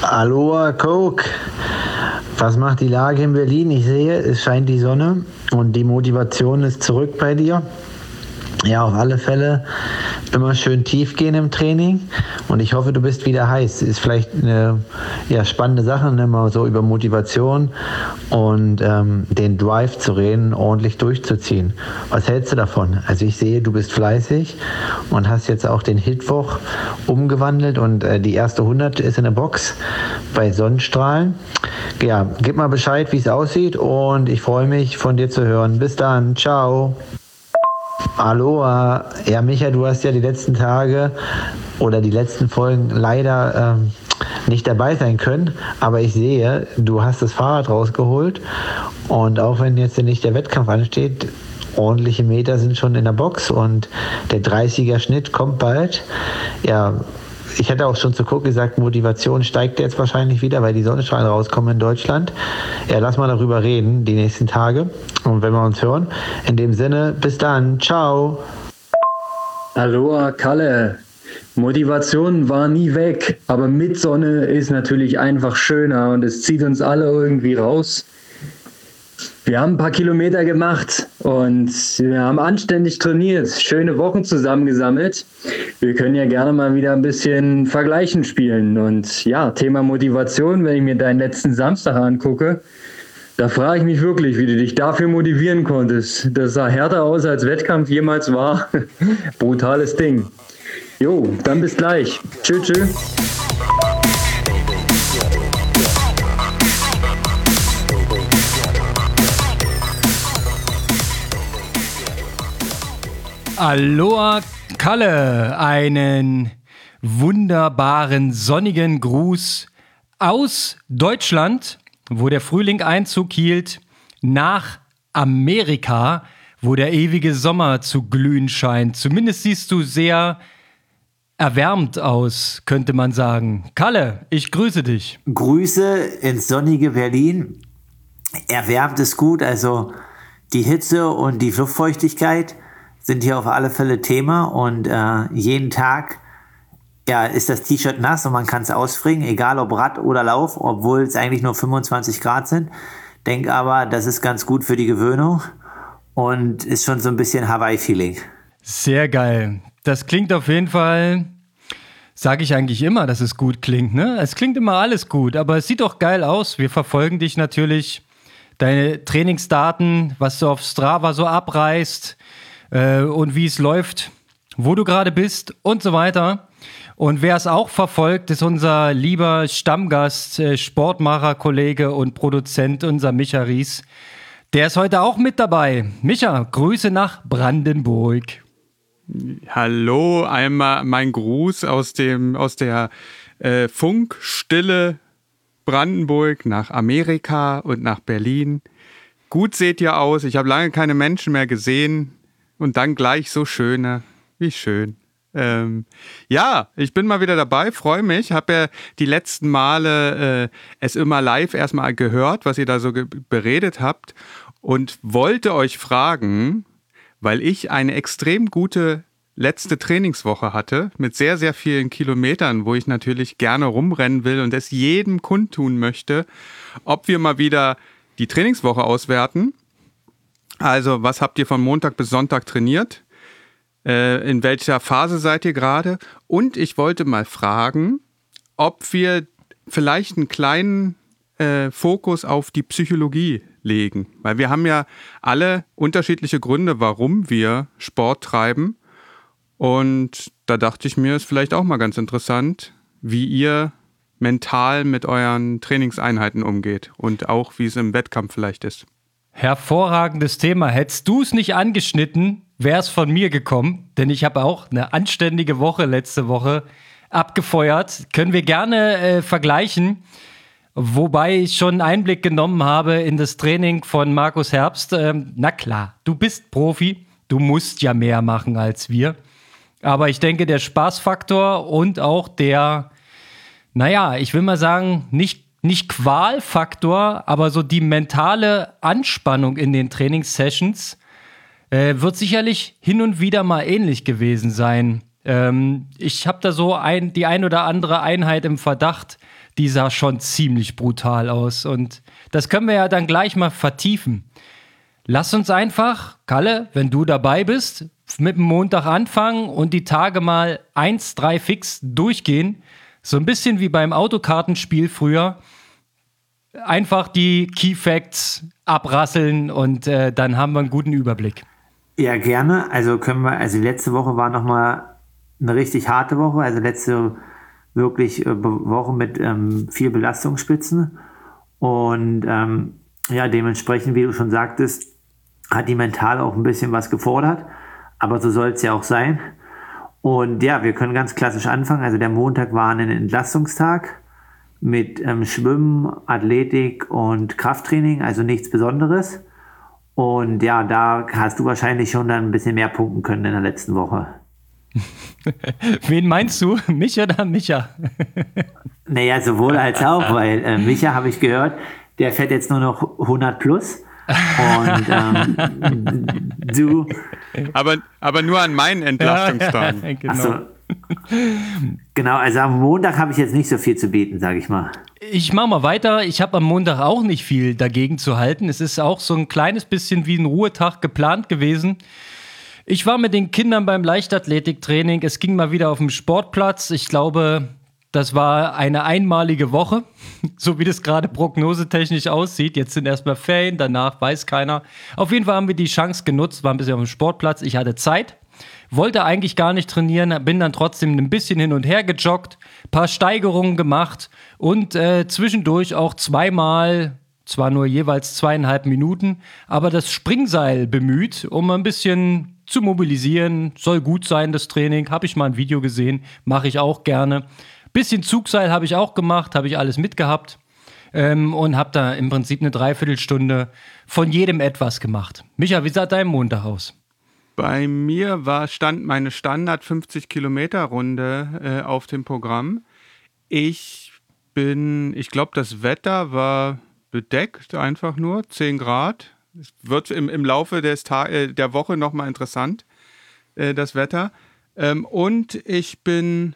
Aloha Coke, was macht die Lage in Berlin? Ich sehe, es scheint die Sonne und die Motivation ist zurück bei dir. Ja, auf alle Fälle immer schön tief gehen im Training und ich hoffe, du bist wieder heiß. Ist vielleicht eine spannende Sache, ne? Mal so über Motivation und den Drive zu reden, ordentlich durchzuziehen. Was hältst du davon? Also ich sehe, du bist fleißig und hast jetzt auch den Hitwoch umgewandelt und die erste 100 ist in der Box bei Sonnenstrahlen. Ja, gib mal Bescheid, wie es aussieht und ich freue mich, von dir zu hören. Bis dann, ciao. Aloha. Ja, Micha, du hast ja die letzten Tage oder die letzten Folgen leider nicht dabei sein können, aber ich sehe, du hast das Fahrrad rausgeholt und auch wenn jetzt nicht der Wettkampf ansteht, ordentliche Meter sind schon in der Box und der 30er Schnitt kommt bald. Ja, ich hatte auch schon zu Cook gesagt, Motivation steigt jetzt wahrscheinlich wieder, weil die Sonnenstrahlen rauskommen in Deutschland. Ja, lass mal darüber reden, die nächsten Tage. Und wenn wir uns hören, in dem Sinne, bis dann. Ciao. Aloha, Kalle. Motivation war nie weg, aber mit Sonne ist natürlich einfach schöner und es zieht uns alle irgendwie raus. Wir haben ein paar Kilometer gemacht und wir haben anständig trainiert, schöne Wochen zusammengesammelt. Wir können ja gerne mal wieder ein bisschen Vergleichen spielen. Und ja, Thema Motivation, wenn ich mir deinen letzten Samstag angucke, da frage ich mich wirklich, wie du dich dafür motivieren konntest. Das sah härter aus, als Wettkampf jemals war. Brutales Ding. Jo, dann bis gleich. Tschüss, tschüss. Aloha Kalle, einen wunderbaren sonnigen Gruß aus Deutschland, wo der Frühling Einzug hielt, nach Amerika, wo der ewige Sommer zu glühen scheint. Zumindest siehst du sehr erwärmt aus, könnte man sagen. Kalle, ich grüße dich. Grüße ins sonnige Berlin. Erwärmt ist gut, also die Hitze und die Luftfeuchtigkeit sind hier auf alle Fälle Thema und jeden Tag ist das T-Shirt nass und man kann es ausfringen, egal ob Rad oder Lauf, obwohl es eigentlich nur 25 Grad sind. Denk aber, das ist ganz gut für die Gewöhnung und ist schon so ein bisschen Hawaii-Feeling. Sehr geil. Das klingt auf jeden Fall, sage ich eigentlich immer, dass es gut klingt, ne? Es klingt immer alles gut, aber es sieht doch geil aus. Wir verfolgen dich natürlich, deine Trainingsdaten, was du auf Strava so abreißt, und wie es läuft, wo du gerade bist und so weiter. Und wer es auch verfolgt, ist unser lieber Stammgast, Sportmacher, Kollege und Produzent, unser Micha Ries. Der ist heute auch mit dabei. Micha, Grüße nach Brandenburg. Hallo, einmal mein Gruß aus der Funkstille Brandenburg nach Amerika und nach Berlin. Gut seht ihr aus, ich habe lange keine Menschen mehr gesehen. Und dann gleich so schöne, wie schön. Ich bin mal wieder dabei, freue mich. Habe ja die letzten Male es immer live erstmal gehört, was ihr da so beredet habt. Und wollte euch fragen, weil ich eine extrem gute letzte Trainingswoche hatte, mit sehr, sehr vielen Kilometern, wo ich natürlich gerne rumrennen will und es jedem kundtun möchte, ob wir mal wieder die Trainingswoche auswerten. Also, was habt ihr von Montag bis Sonntag trainiert? In welcher Phase seid ihr gerade? Und ich wollte mal fragen, ob wir vielleicht einen kleinen Fokus auf die Psychologie legen. Weil wir haben ja alle unterschiedliche Gründe, warum wir Sport treiben. Und da dachte ich mir, ist vielleicht auch mal ganz interessant, wie ihr mental mit euren Trainingseinheiten umgeht und auch wie es im Wettkampf vielleicht ist. Hervorragendes Thema. Hättest du es nicht angeschnitten, wäre es von mir gekommen, denn ich habe auch eine anständige Woche letzte Woche abgefeuert. Können wir gerne vergleichen, wobei ich schon einen Einblick genommen habe in das Training von Markus Herbst. Na klar, du bist Profi, du musst ja mehr machen als wir. Aber ich denke, der Spaßfaktor und auch der, ich will mal sagen, nicht Qualfaktor, aber so die mentale Anspannung in den Trainingssessions wird sicherlich hin und wieder mal ähnlich gewesen sein. Ich habe da so die ein oder andere Einheit im Verdacht, die sah schon ziemlich brutal aus. Und das können wir ja dann gleich mal vertiefen. Lass uns einfach, Kalle, wenn du dabei bist, mit dem Montag anfangen und die Tage mal 1-3 fix durchgehen. So ein bisschen wie beim Autokartenspiel früher. Einfach die Key Facts abrasseln und dann haben wir einen guten Überblick. Ja, gerne. Also die letzte Woche war nochmal eine richtig harte Woche. Also letzte wirklich Woche mit 4 Belastungsspitzen. Und dementsprechend, wie du schon sagtest, hat die mental auch ein bisschen was gefordert. Aber so soll es ja auch sein. Und ja, wir können ganz klassisch anfangen. Also der Montag war ein Entlastungstag mit Schwimmen, Athletik und Krafttraining, also nichts Besonderes. Und ja, da hast du wahrscheinlich schon dann ein bisschen mehr punkten können in der letzten Woche. Wen meinst du? Mich oder Micha? Naja, sowohl als auch, weil Micha, habe ich gehört, der fährt jetzt nur noch 100 plus. Und du. Aber nur an meinen Entlastungstagen. Ja, genau. Achso. Genau, also am Montag habe ich jetzt nicht so viel zu bieten, sage ich mal. Ich mache mal weiter. Ich habe am Montag auch nicht viel dagegen zu halten. Es ist auch so ein kleines bisschen wie ein Ruhetag geplant gewesen. Ich war mit den Kindern beim Leichtathletiktraining. Es ging mal wieder auf dem Sportplatz. Ich glaube, das war eine einmalige Woche, so wie das gerade prognosetechnisch aussieht. Jetzt sind erstmal Ferien, danach weiß keiner. Auf jeden Fall haben wir die Chance genutzt, waren ein bisschen auf dem Sportplatz. Ich hatte Zeit, wollte eigentlich gar nicht trainieren, bin dann trotzdem ein bisschen hin und her gejoggt, paar Steigerungen gemacht und zwischendurch auch zweimal, zwar nur jeweils 2,5 Minuten, aber das Springseil bemüht, um ein bisschen zu mobilisieren. Soll gut sein, das Training. Habe ich mal ein Video gesehen, mache ich auch gerne. Bisschen Zugseil habe ich auch gemacht, habe ich alles mitgehabt und habe da im Prinzip eine Dreiviertelstunde von jedem etwas gemacht. Micha, wie sah dein Montag aus? Bei mir stand meine Standard 50-Kilometer-Runde auf dem Programm. Ich glaube, das Wetter war bedeckt, einfach nur 10 Grad. Es wird im Laufe der Woche nochmal interessant, das Wetter. Und ich bin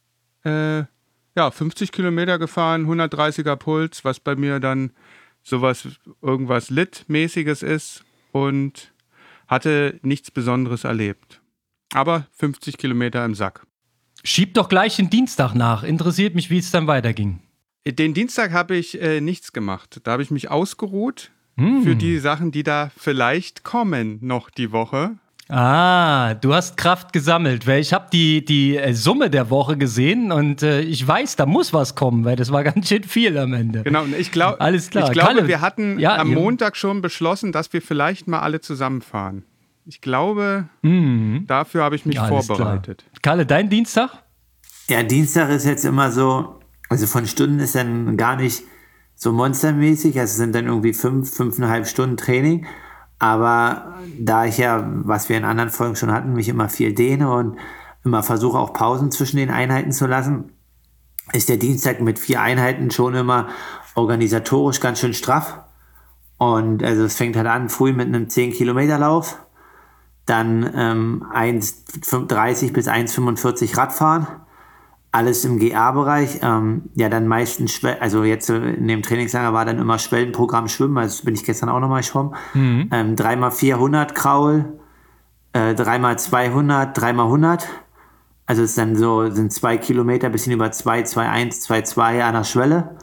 50 Kilometer gefahren, 130er Puls, was bei mir dann irgendwas Lit-mäßiges ist und hatte nichts Besonderes erlebt. Aber 50 Kilometer im Sack. Schieb doch gleich den Dienstag nach. Interessiert mich, wie es dann weiterging. Den Dienstag habe ich nichts gemacht. Da habe ich mich ausgeruht für die Sachen, die da vielleicht kommen noch die Woche. Ah, du hast Kraft gesammelt, weil ich habe die Summe der Woche gesehen und ich weiß, da muss was kommen, weil das war ganz schön viel am Ende. Genau, und ich glaube, Kalle, wir hatten am Montag schon beschlossen, dass wir vielleicht mal alle zusammenfahren. Ich glaube, dafür habe ich mich vorbereitet. Klar. Kalle, dein Dienstag? Ja, Dienstag ist jetzt immer so, also von Stunden ist dann gar nicht so monstermäßig, also es sind dann irgendwie 5,5 Stunden Training. Aber da ich ja, was wir in anderen Folgen schon hatten, mich immer viel dehne und immer versuche auch Pausen zwischen den Einheiten zu lassen, ist der Dienstag mit 4 Einheiten schon immer organisatorisch ganz schön straff. Und also es fängt halt an früh mit einem 10-Kilometer-Lauf, dann 1,30 bis 1,45 Radfahren, alles im GA-Bereich. Dann meistens, also jetzt in dem Trainingslager war dann immer Schwellenprogramm Schwimmen, also bin ich gestern auch nochmal geschwommen. 3x400 Kraul, 3x200, 3x100. Also es ist dann so, sind 2 Kilometer, bisschen über 2, 2,1, 2,2 an der Schwelle.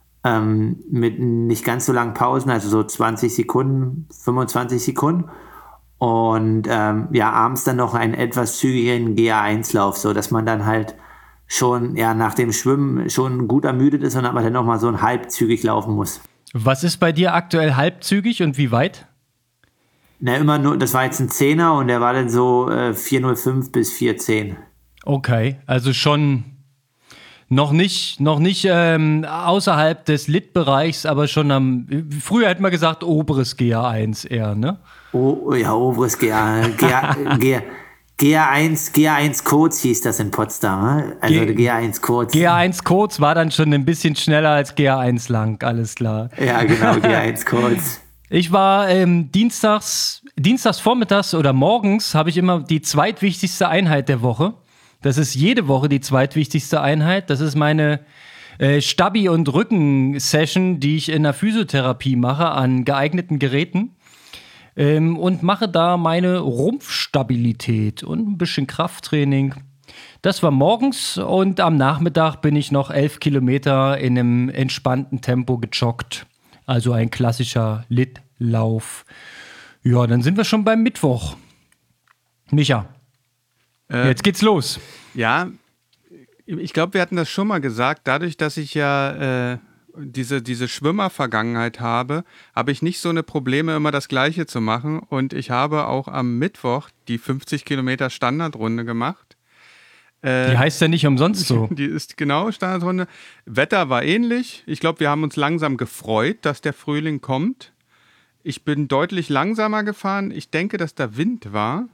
Mit nicht ganz so langen Pausen, also so 20 Sekunden, 25 Sekunden. Und abends dann noch einen etwas zügigen GA1-Lauf, so dass man dann halt schon nach dem Schwimmen schon gut ermüdet ist und aber dann nochmal so ein halbzügig laufen muss. Was ist bei dir aktuell halbzügig und wie weit? Na, immer nur, das war jetzt ein 10er und der war dann so 4,05 bis 4,10. Okay, also schon noch nicht außerhalb des Lit-Bereichs, aber schon früher hätte man gesagt, oberes GA1 eher, ne? Oh ja, oberes GA1 Codes hieß das in Potsdam, ne? Also GA1 Codes. GA1 Codes war dann schon ein bisschen schneller als GA1 lang, alles klar. Ja, genau, GA1 Codes. Ich war dienstags vormittags oder morgens habe ich immer die zweitwichtigste Einheit der Woche. Das ist jede Woche die zweitwichtigste Einheit. Das ist meine Stabi- und Rücken-Session, die ich in der Physiotherapie mache an geeigneten Geräten. Und mache da meine Rumpfstabilität und ein bisschen Krafttraining. Das war morgens und am Nachmittag bin ich noch 11 Kilometer in einem entspannten Tempo gejoggt. Also ein klassischer Litlauf. Ja, dann sind wir schon beim Mittwoch. Micha, jetzt geht's los. Ja, ich glaube, wir hatten das schon mal gesagt. Dadurch, dass ich ja diese Schwimmer-Vergangenheit habe ich nicht so eine Probleme, immer das Gleiche zu machen. Und ich habe auch am Mittwoch die 50 Kilometer Standardrunde gemacht. Die heißt ja nicht umsonst so. Die ist genau Standardrunde. Wetter war ähnlich. Ich glaube, wir haben uns langsam gefreut, dass der Frühling kommt. Ich bin deutlich langsamer gefahren. Ich denke, dass da Wind war,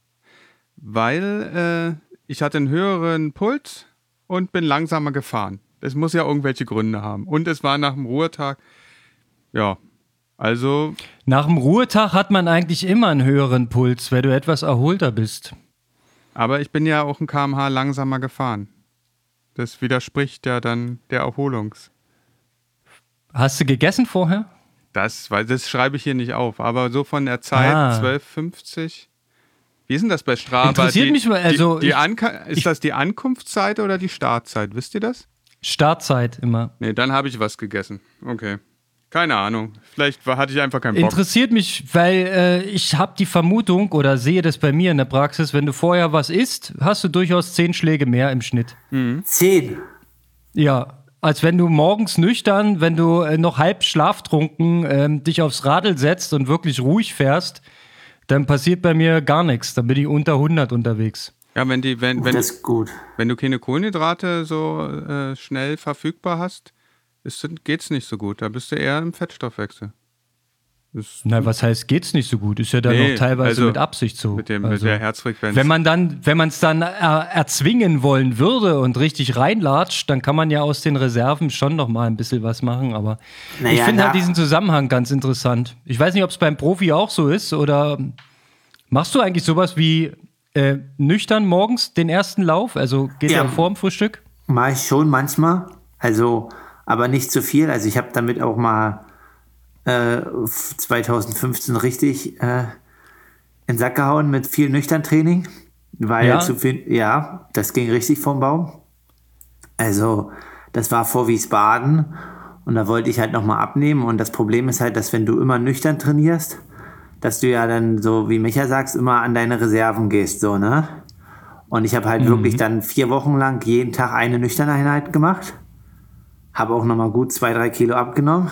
weil ich hatte einen höheren Puls und bin langsamer gefahren. Es muss ja irgendwelche Gründe haben. Und es war nach dem Ruhetag. Ja, also... Nach dem Ruhetag hat man eigentlich immer einen höheren Puls, weil du etwas erholter bist. Aber ich bin ja auch ein km/h langsamer gefahren. Das widerspricht ja dann der Erholungs. Hast du gegessen vorher? Das schreibe ich hier nicht auf. Aber so von der Zeit 12,50. Wie ist denn das bei Strava? Interessiert mich mal. Also ist das die Ankunftszeit oder die Startzeit? Wisst ihr das? Startzeit immer. Nee, dann habe ich was gegessen. Okay. Keine Ahnung. Vielleicht hatte ich einfach keinen Bock. Interessiert mich, weil ich habe die Vermutung oder sehe das bei mir in der Praxis, wenn du vorher was isst, hast du durchaus 10 Schläge mehr im Schnitt. 10? Ja, als wenn du morgens nüchtern, wenn du noch halb schlaftrunken dich aufs Radl setzt und wirklich ruhig fährst, dann passiert bei mir gar nichts. Dann bin ich unter 100 unterwegs. Ja, wenn das ist gut. Wenn du keine Kohlenhydrate so schnell verfügbar hast, geht's nicht so gut. Da bist du eher im Fettstoffwechsel. Na, was heißt, geht's nicht so gut? Ist ja dann noch teilweise mit Absicht so. Mit der Herzfrequenz. Wenn man es dann erzwingen wollen würde und richtig reinlatscht, dann kann man ja aus den Reserven schon noch mal ein bisschen was machen. Aber ich finde halt diesen Zusammenhang ganz interessant. Ich weiß nicht, ob es beim Profi auch so ist oder machst du eigentlich sowas wie nüchtern morgens den ersten Lauf? Also geht er vor dem Frühstück? Mache ich schon manchmal. Also, aber nicht zu viel. Also ich habe damit auch mal 2015 richtig in den Sack gehauen mit viel Nüchtern-Training. Weil zu viel, das ging richtig vom Baum. Also, das war vor Wiesbaden und da wollte ich halt nochmal abnehmen. Und das Problem ist halt, dass wenn du immer nüchtern trainierst, dass du ja dann, so wie Micha sagst, immer an deine Reserven gehst, so, ne? Und ich habe halt wirklich dann 4 Wochen lang jeden Tag eine nüchterne Einheit gemacht. Habe auch nochmal gut 2-3 Kilo abgenommen.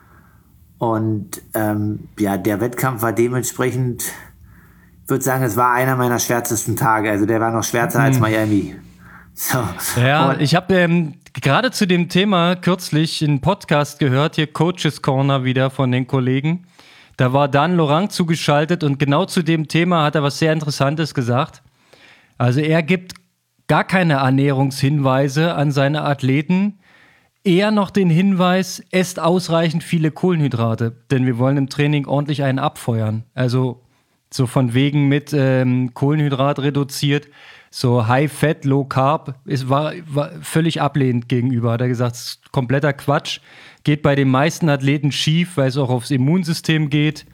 Und der Wettkampf war dementsprechend, ich würde sagen, es war einer meiner schwärzesten Tage. Also der war noch schwärzer als Miami. So. Ja, und ich habe gerade zu dem Thema kürzlich einen Podcast gehört, hier Coaches Corner wieder von den Kollegen. Da war Dan Laurent zugeschaltet und genau zu dem Thema hat er was sehr Interessantes gesagt. Also er gibt gar keine Ernährungshinweise an seine Athleten, eher noch den Hinweis, esst ausreichend viele Kohlenhydrate, denn wir wollen im Training ordentlich einen abfeuern. Also so von wegen mit Kohlenhydrat reduziert, so High Fat, Low Carb, war völlig ablehnend gegenüber. Hat er gesagt, das ist kompletter Quatsch, geht bei den meisten Athleten schief, weil es auch aufs Immunsystem geht.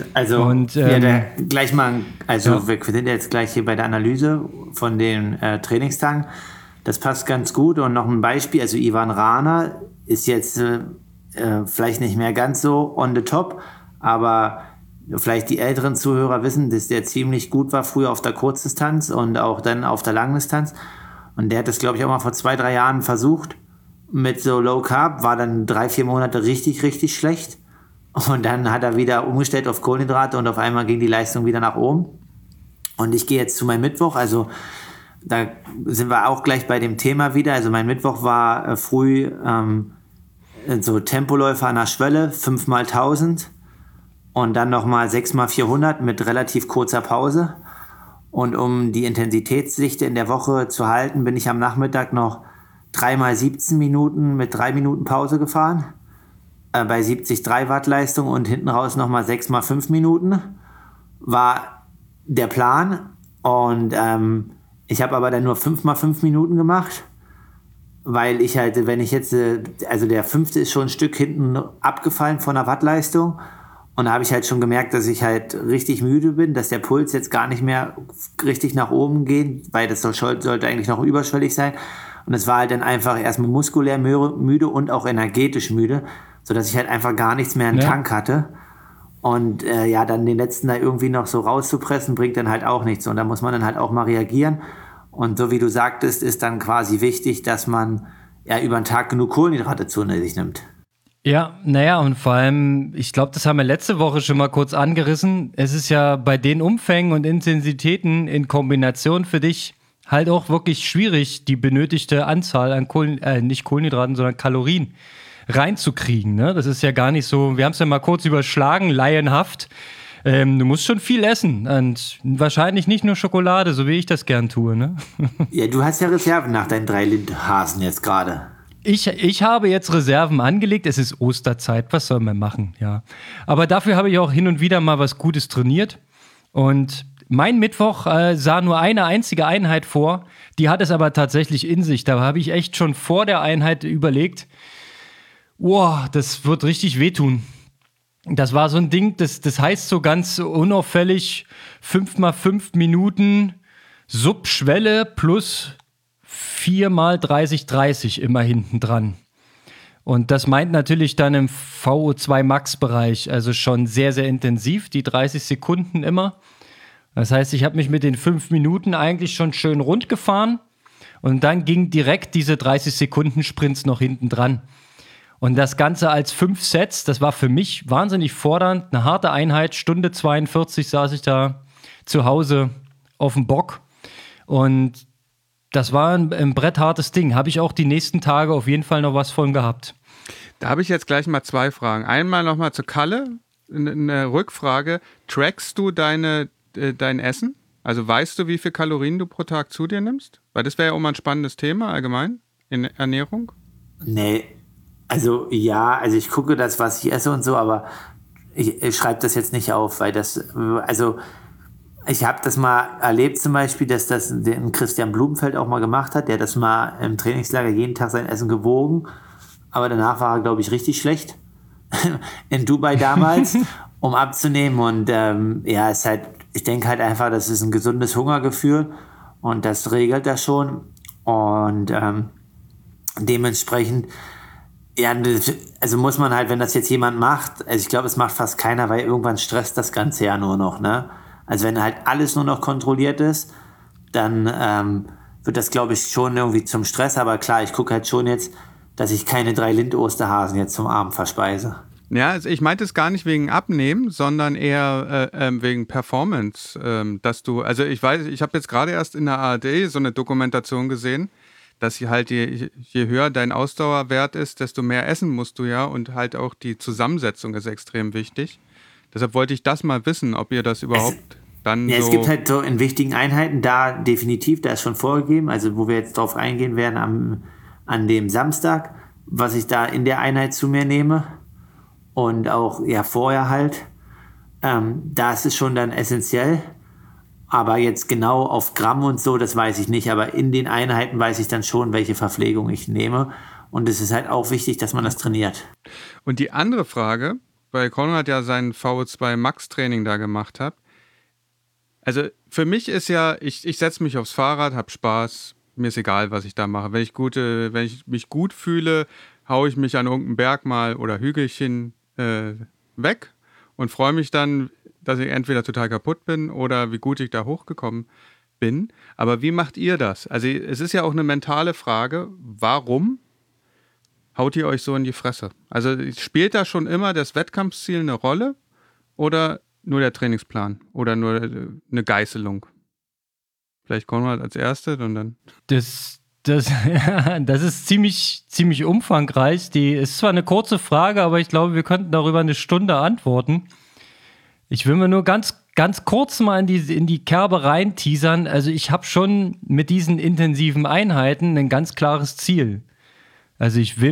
Gleich mal, wir sind jetzt gleich hier bei der Analyse von den Trainingstagen. Das passt ganz gut. Und noch ein Beispiel, also Ivan Rana ist jetzt vielleicht nicht mehr ganz so on the top, aber vielleicht die älteren Zuhörer wissen, dass der ziemlich gut war früher auf der Kurzdistanz und auch dann auf der Langdistanz. Und der hat das, glaube ich, auch mal vor 2-3 Jahren versucht mit so Low Carb, war dann 3-4 Monate richtig, richtig schlecht. Und dann hat er wieder umgestellt auf Kohlenhydrate und auf einmal ging die Leistung wieder nach oben. Und ich gehe jetzt zu meinem Mittwoch, also da sind wir auch gleich bei dem Thema wieder. Also mein Mittwoch war früh so Tempoläufer an der Schwelle, 5x1000 und dann nochmal 6x400 mit relativ kurzer Pause. Und um die Intensitätsdichte in der Woche zu halten, bin ich am Nachmittag noch 3x17 Minuten mit 3 Minuten Pause gefahren. Bei 73 Watt Leistung und hinten raus nochmal 6x5 Minuten war der Plan. Und Ich habe aber dann nur 5x5 Minuten gemacht, weil ich halt, wenn ich jetzt, also der 5. ist schon ein Stück hinten abgefallen von der Wattleistung. Und da habe ich halt schon gemerkt, dass ich halt richtig müde bin, dass der Puls jetzt gar nicht mehr richtig nach oben geht, weil das sollte eigentlich noch überschwellig sein. Und es war halt dann einfach erstmal muskulär müde und auch energetisch müde, sodass ich halt einfach gar nichts mehr im Tank hatte. Und dann den letzten da irgendwie noch so rauszupressen, bringt dann halt auch nichts. Und da muss man dann halt auch mal reagieren. Und so wie du sagtest, ist dann quasi wichtig, dass man über den Tag genug Kohlenhydrate zu sich nimmt. Ja, und vor allem, ich glaube, das haben wir letzte Woche schon mal kurz angerissen. Es ist ja bei den Umfängen und Intensitäten in Kombination für dich halt auch wirklich schwierig, die benötigte Anzahl an nicht Kohlenhydraten, sondern Kalorien reinzukriegen. Ne? Das ist ja gar nicht so, wir haben es ja mal kurz überschlagen, laienhaft. Du musst schon viel essen und wahrscheinlich nicht nur Schokolade, so wie ich das gern tue. Ne? Ja, du hast ja Reserven nach deinen 3 Lindhasen jetzt gerade. Ich habe jetzt Reserven angelegt. Es ist Osterzeit. Was soll man machen? Ja. Aber dafür habe ich auch hin und wieder mal was Gutes trainiert. Und mein Mittwoch sah nur eine einzige Einheit vor. Die hat es aber tatsächlich in sich. Da habe ich echt schon vor der Einheit überlegt, das wird richtig wehtun. Das war so ein Ding, das heißt so ganz unauffällig 5x5 Minuten Subschwelle plus 4x30 immer hinten dran. Und das meint natürlich dann im VO2 Max-Bereich, also schon sehr, sehr intensiv, die 30 Sekunden immer. Das heißt, ich habe mich mit den 5 Minuten eigentlich schon schön rund gefahren und dann ging direkt diese 30 Sekunden Sprints noch hinten dran. Und das Ganze als 5 Sets, das war für mich wahnsinnig fordernd, eine harte Einheit, Stunde 42 saß ich da zu Hause auf dem Bock und das war ein bretthartes Ding. Habe ich auch die nächsten Tage auf jeden Fall noch was von gehabt. Da habe ich jetzt gleich mal 2 Fragen. Einmal nochmal zu Kalle, eine Rückfrage. Trackst du dein Essen? Also weißt du, wie viel Kalorien du pro Tag zu dir nimmst? Weil das wäre ja auch mal ein spannendes Thema allgemein in Ernährung. Nee, also ich gucke das, was ich esse und so, aber ich schreibe das jetzt nicht auf, weil ich habe das mal erlebt zum Beispiel, dass das den Christian Blumenfeld auch mal gemacht hat. Der hat das mal im Trainingslager jeden Tag sein Essen gewogen. Aber danach war er, glaube ich, richtig schlecht. In Dubai damals, um abzunehmen. Und ist halt, ich denke halt einfach, das ist ein gesundes Hungergefühl. Und das regelt das schon. Und dementsprechend, also muss man halt, wenn das jetzt jemand macht, also ich glaube, es macht fast keiner, weil irgendwann stresst das Ganze ja nur noch, ne? Also wenn halt alles nur noch kontrolliert ist, dann wird das, glaube ich, schon irgendwie zum Stress. Aber klar, ich gucke halt schon jetzt, dass ich keine 3 Lind-Osterhasen jetzt zum Abend verspeise. Ja, also ich meinte es gar nicht wegen Abnehmen, sondern eher wegen Performance. Ich habe jetzt gerade erst in der ARD so eine Dokumentation gesehen, dass je höher dein Ausdauerwert ist, desto mehr essen musst du ja und halt auch die Zusammensetzung ist extrem wichtig. Deshalb wollte ich das mal wissen, ob ihr das überhaupt es gibt halt so in wichtigen Einheiten, da definitiv, da ist schon vorgegeben, also wo wir jetzt drauf eingehen werden an dem Samstag, was ich da in der Einheit zu mir nehme und auch vorher halt, da ist es schon dann essentiell, aber jetzt genau auf Gramm und so, das weiß ich nicht, aber in den Einheiten weiß ich dann schon, welche Verpflegung ich nehme und es ist halt auch wichtig, dass man das trainiert. Und die andere Frage, weil Konrad ja sein VO2 Max Training da gemacht hat. Also für mich ist ja, ich setze mich aufs Fahrrad, habe Spaß, mir ist egal, was ich da mache. Wenn ich mich gut fühle, haue ich mich an irgendeinen Berg mal oder Hügelchen weg und freue mich dann, dass ich entweder total kaputt bin oder wie gut ich da hochgekommen bin. Aber wie macht ihr das? Also es ist ja auch eine mentale Frage, warum haut ihr euch so in die Fresse? Also spielt da schon immer das Wettkampfziel eine Rolle oder nur der Trainingsplan oder nur eine Geißelung? Vielleicht Konrad als Erste und dann... Das ist ziemlich umfangreich. Die ist zwar eine kurze Frage, aber ich glaube, wir könnten darüber eine Stunde antworten. Ich will mir nur ganz kurz mal in die Kerbe rein teasern. Also ich habe schon mit diesen intensiven Einheiten ein ganz klares Ziel. Also ich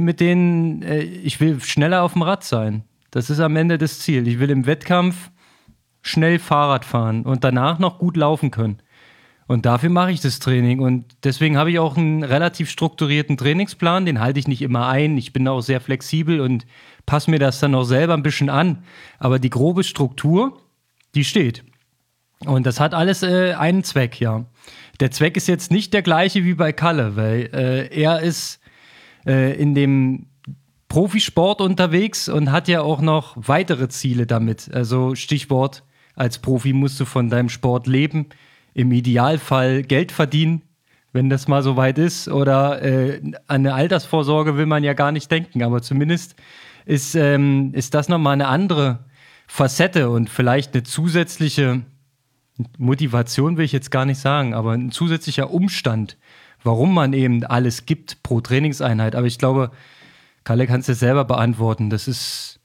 will schneller auf dem Rad sein. Das ist am Ende das Ziel. Ich will im Wettkampf schnell Fahrrad fahren und danach noch gut laufen können. Und dafür mache ich das Training. Und deswegen habe ich auch einen relativ strukturierten Trainingsplan. Den halte ich nicht immer ein. Ich bin auch sehr flexibel und passe mir das dann auch selber ein bisschen an. Aber die grobe Struktur, die steht. Und das hat alles einen Zweck, ja. Der Zweck ist jetzt nicht der gleiche wie bei Kalle, weil er ist in dem Profisport unterwegs und hat ja auch noch weitere Ziele damit. Also Stichwort, als Profi musst du von deinem Sport leben, im Idealfall Geld verdienen, wenn das mal so weit ist. Oder an eine Altersvorsorge will man ja gar nicht denken, aber zumindest ist das nochmal eine andere Facette und vielleicht eine zusätzliche Motivation, will ich jetzt gar nicht sagen, aber ein zusätzlicher Umstand, warum man eben alles gibt pro Trainingseinheit. Aber ich glaube, Kalle kann es dir selber beantworten. Das ist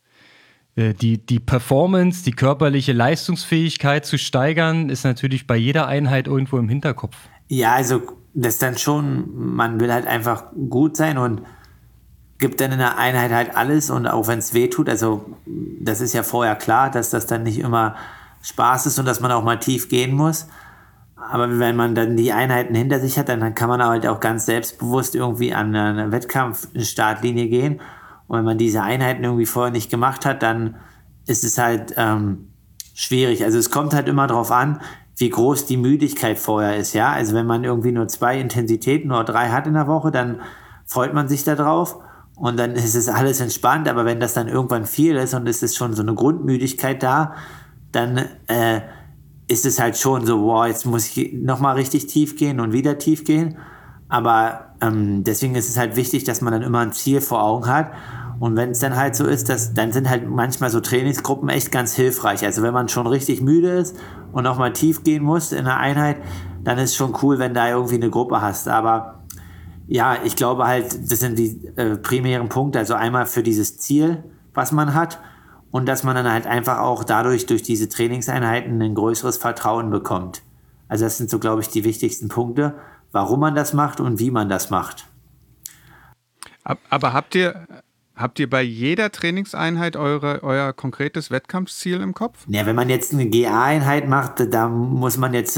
die Performance, die körperliche Leistungsfähigkeit zu steigern, ist natürlich bei jeder Einheit irgendwo im Hinterkopf. Ja, also das dann schon, man will halt einfach gut sein und gibt dann in der Einheit halt alles und auch wenn es weh tut, also das ist ja vorher klar, dass das dann nicht immer Spaß ist und dass man auch mal tief gehen muss. Aber wenn man dann die Einheiten hinter sich hat, dann kann man halt auch ganz selbstbewusst irgendwie an eine Wettkampfstartlinie gehen. Und wenn man diese Einheiten irgendwie vorher nicht gemacht hat, dann ist es halt schwierig. Also es kommt halt immer darauf an, wie groß die Müdigkeit vorher ist. Ja? Also wenn man irgendwie nur 2 Intensitäten oder 3 hat in der Woche, dann freut man sich da drauf. Und dann ist es alles entspannt. Aber wenn das dann irgendwann viel ist und es ist schon so eine Grundmüdigkeit da, dann ist es halt schon so, wow, jetzt muss ich nochmal richtig tief gehen und wieder tief gehen. Aber deswegen ist es halt wichtig, dass man dann immer ein Ziel vor Augen hat. Und wenn es dann halt so ist, dann sind halt manchmal so Trainingsgruppen echt ganz hilfreich. Also wenn man schon richtig müde ist und nochmal tief gehen muss in einer Einheit, dann ist es schon cool, wenn da irgendwie eine Gruppe hast. Aber ja, ich glaube halt, das sind die primären Punkte. Also einmal für dieses Ziel, was man hat. Und dass man dann halt einfach auch dadurch, durch diese Trainingseinheiten, ein größeres Vertrauen bekommt. Also das sind so, glaube ich, die wichtigsten Punkte, warum man das macht und wie man das macht. Aber habt ihr bei jeder Trainingseinheit euer konkretes Wettkampfziel im Kopf? Ja, wenn man jetzt eine GA-Einheit macht, da muss man jetzt,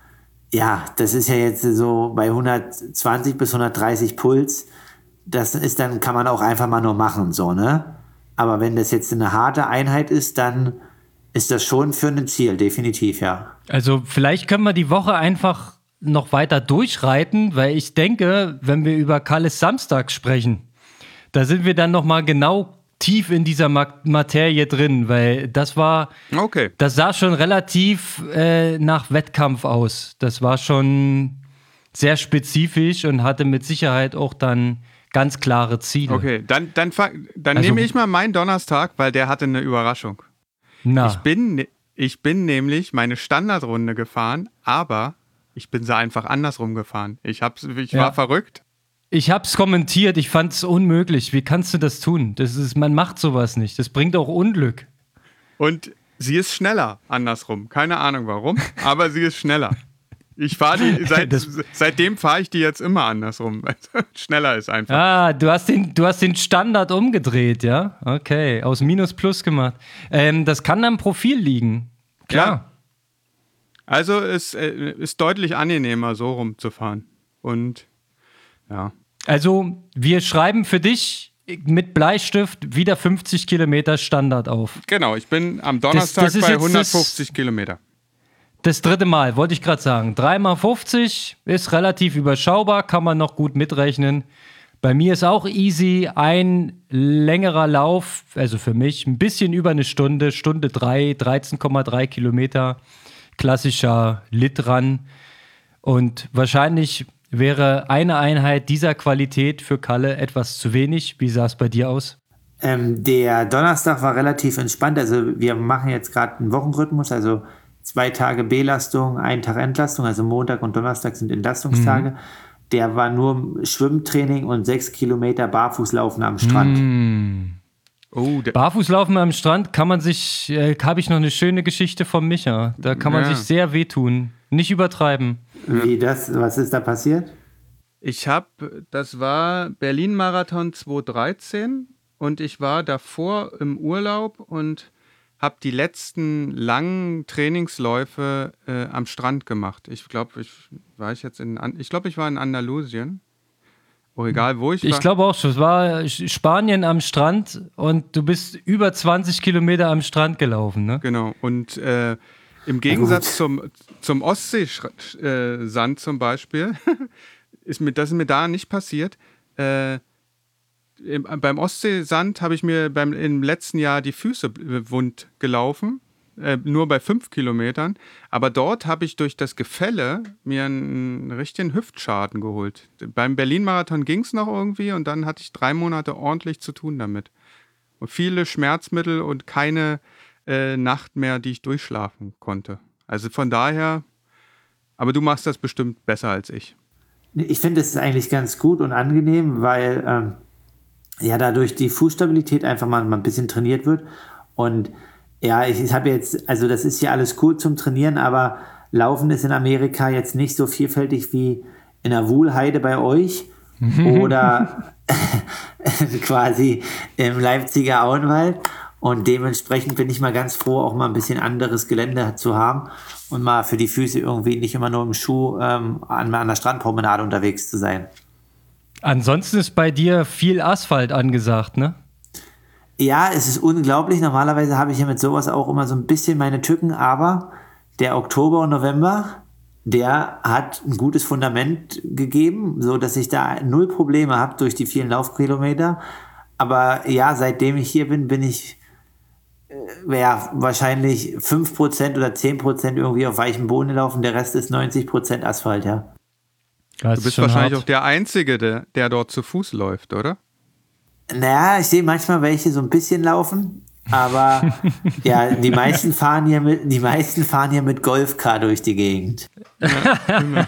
das ist ja jetzt so bei 120 bis 130 Puls, das ist dann, kann man auch einfach mal nur machen, so, ne? Aber wenn das jetzt eine harte Einheit ist, dann ist das schon für ein Ziel, definitiv, ja. Also vielleicht können wir die Woche einfach noch weiter durchreiten, weil ich denke, wenn wir über Kalles Samstag sprechen, da sind wir dann nochmal genau tief in dieser Materie drin, weil das sah schon relativ nach Wettkampf aus. Das war schon sehr spezifisch und hatte mit Sicherheit auch dann ganz klare Ziele. Okay, dann nehme ich mal meinen Donnerstag, weil der hatte eine Überraschung. Na. Ich bin nämlich meine Standardrunde gefahren, aber ich bin sie einfach andersrum gefahren. Ich war verrückt. Ich hab's kommentiert, ich fand's unmöglich. Wie kannst du das tun? Man macht sowas nicht. Das bringt auch Unglück. Und sie ist schneller andersrum. Keine Ahnung warum, aber sie ist schneller. Seitdem fahre ich die jetzt immer andersrum. Schneller ist einfach. Ah, du hast den Standard umgedreht, ja? Okay, aus Minus Plus gemacht. Das kann am Profil liegen. Klar. Ja. Also es ist deutlich angenehmer, so rumzufahren. Und ja. Also wir schreiben für dich mit Bleistift wieder 50 Kilometer Standard auf. Genau, ich bin am Donnerstag bei 150 Kilometer. Das 3. Mal, wollte ich gerade sagen. 3x50 ist relativ überschaubar, kann man noch gut mitrechnen. Bei mir ist auch easy, ein längerer Lauf, also für mich ein bisschen über eine Stunde, Stunde 3, 13,3 Kilometer, klassischer Lit-Run. Und wahrscheinlich wäre eine Einheit dieser Qualität für Kalle etwas zu wenig. Wie sah es bei dir aus? Der Donnerstag war relativ entspannt. Also wir machen jetzt gerade einen Wochenrhythmus, also 2 Tage Belastung, 1 Tag Entlastung, also Montag und Donnerstag sind Entlastungstage. Der war nur Schwimmtraining und 6 Kilometer Barfußlaufen am Strand. Barfußlaufen am Strand habe ich noch eine schöne Geschichte von Micha. Da kann man sich sehr wehtun. Nicht übertreiben. Was ist da passiert? Das war Berlin-Marathon 2013 und ich war davor im Urlaub und habe die letzten langen Trainingsläufe am Strand gemacht. Ich glaube, ich war in Andalusien. Oh, egal wo ich war. Ich glaube auch schon. Es war Spanien am Strand und du bist über 20 Kilometer am Strand gelaufen, ne? Genau. Und im Gegensatz zum Ostseesand zum Beispiel, das ist mir da nicht passiert. Beim Ostseesand habe ich mir im letzten Jahr die Füße wund gelaufen, nur bei 5 Kilometern. Aber dort habe ich durch das Gefälle mir einen richtigen Hüftschaden geholt. Beim Berlin-Marathon ging es noch irgendwie und dann hatte ich 3 Monate ordentlich zu tun damit. Und viele Schmerzmittel und keine Nacht mehr, die ich durchschlafen konnte. Also von daher, aber du machst das bestimmt besser als ich. Ich finde, es ist eigentlich ganz gut und angenehm, weil dadurch die Fußstabilität einfach mal ein bisschen trainiert wird. Und ja, ich habe jetzt, also das ist ja alles cool zum Trainieren, aber Laufen ist in Amerika jetzt nicht so vielfältig wie in der Wuhlheide bei euch oder quasi im Leipziger Auenwald. Und dementsprechend bin ich mal ganz froh, auch mal ein bisschen anderes Gelände zu haben und mal für die Füße irgendwie nicht immer nur im Schuh an der Strandpromenade unterwegs zu sein. Ansonsten ist bei dir viel Asphalt angesagt, ne? Ja, es ist unglaublich. Normalerweise habe ich ja mit sowas auch immer so ein bisschen meine Tücken, aber der Oktober und November, der hat ein gutes Fundament gegeben, so dass ich da 0 Probleme habe durch die vielen Laufkilometer. Aber ja, seitdem ich hier bin ich wahrscheinlich 5% oder 10% irgendwie auf weichem Boden laufen. Der Rest ist 90% Asphalt, ja. Du bist wahrscheinlich auch der Einzige, der dort zu Fuß läuft, oder? Naja, ich sehe manchmal welche so ein bisschen laufen, aber ja, die meisten fahren hier mit Golfcar durch die Gegend. Ja, genau.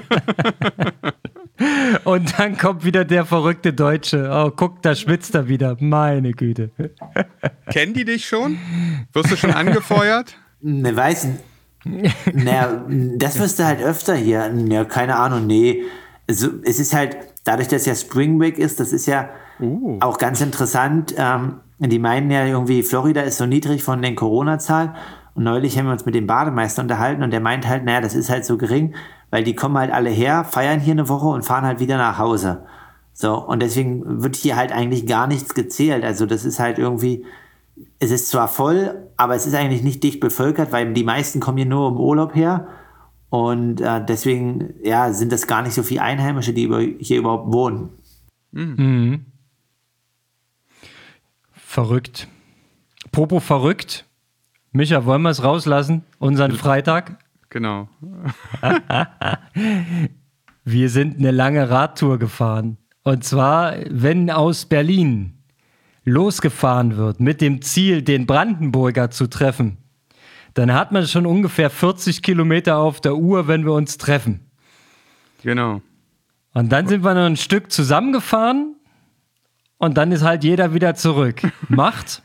Und dann kommt wieder der verrückte Deutsche. Oh, guck, da schwitzt er wieder. Meine Güte. Kennen die dich schon? Wirst du schon angefeuert? Ne, weiß nicht. Naja, das wirst du halt öfter hier. Ja, keine Ahnung, nee. Also, es ist halt, dadurch, dass ja Spring Break ist, das ist ja auch ganz interessant. Die meinen ja irgendwie, Florida ist so niedrig von den Corona-Zahlen. Und neulich haben wir uns mit dem Bademeister unterhalten und der meint halt, naja, das ist halt so gering, weil die kommen halt alle her, feiern hier eine Woche und fahren halt wieder nach Hause. So, und deswegen wird hier halt eigentlich gar nichts gezählt. Also das ist halt irgendwie, es ist zwar voll, aber es ist eigentlich nicht dicht bevölkert, weil die meisten kommen hier nur im Urlaub her. Und deswegen, ja, sind das gar nicht so viele Einheimische, die hier überhaupt wohnen. Mhm. Verrückt. Popo verrückt. Micha, wollen wir es rauslassen? Unseren Freitag? Genau. Wir sind eine lange Radtour gefahren. Und zwar, wenn aus Berlin losgefahren wird mit dem Ziel, den Brandenburger zu treffen, dann hat man schon ungefähr 40 Kilometer auf der Uhr, wenn wir uns treffen. Genau. Und dann sind wir noch ein Stück zusammengefahren und dann ist halt jeder wieder zurück. Macht?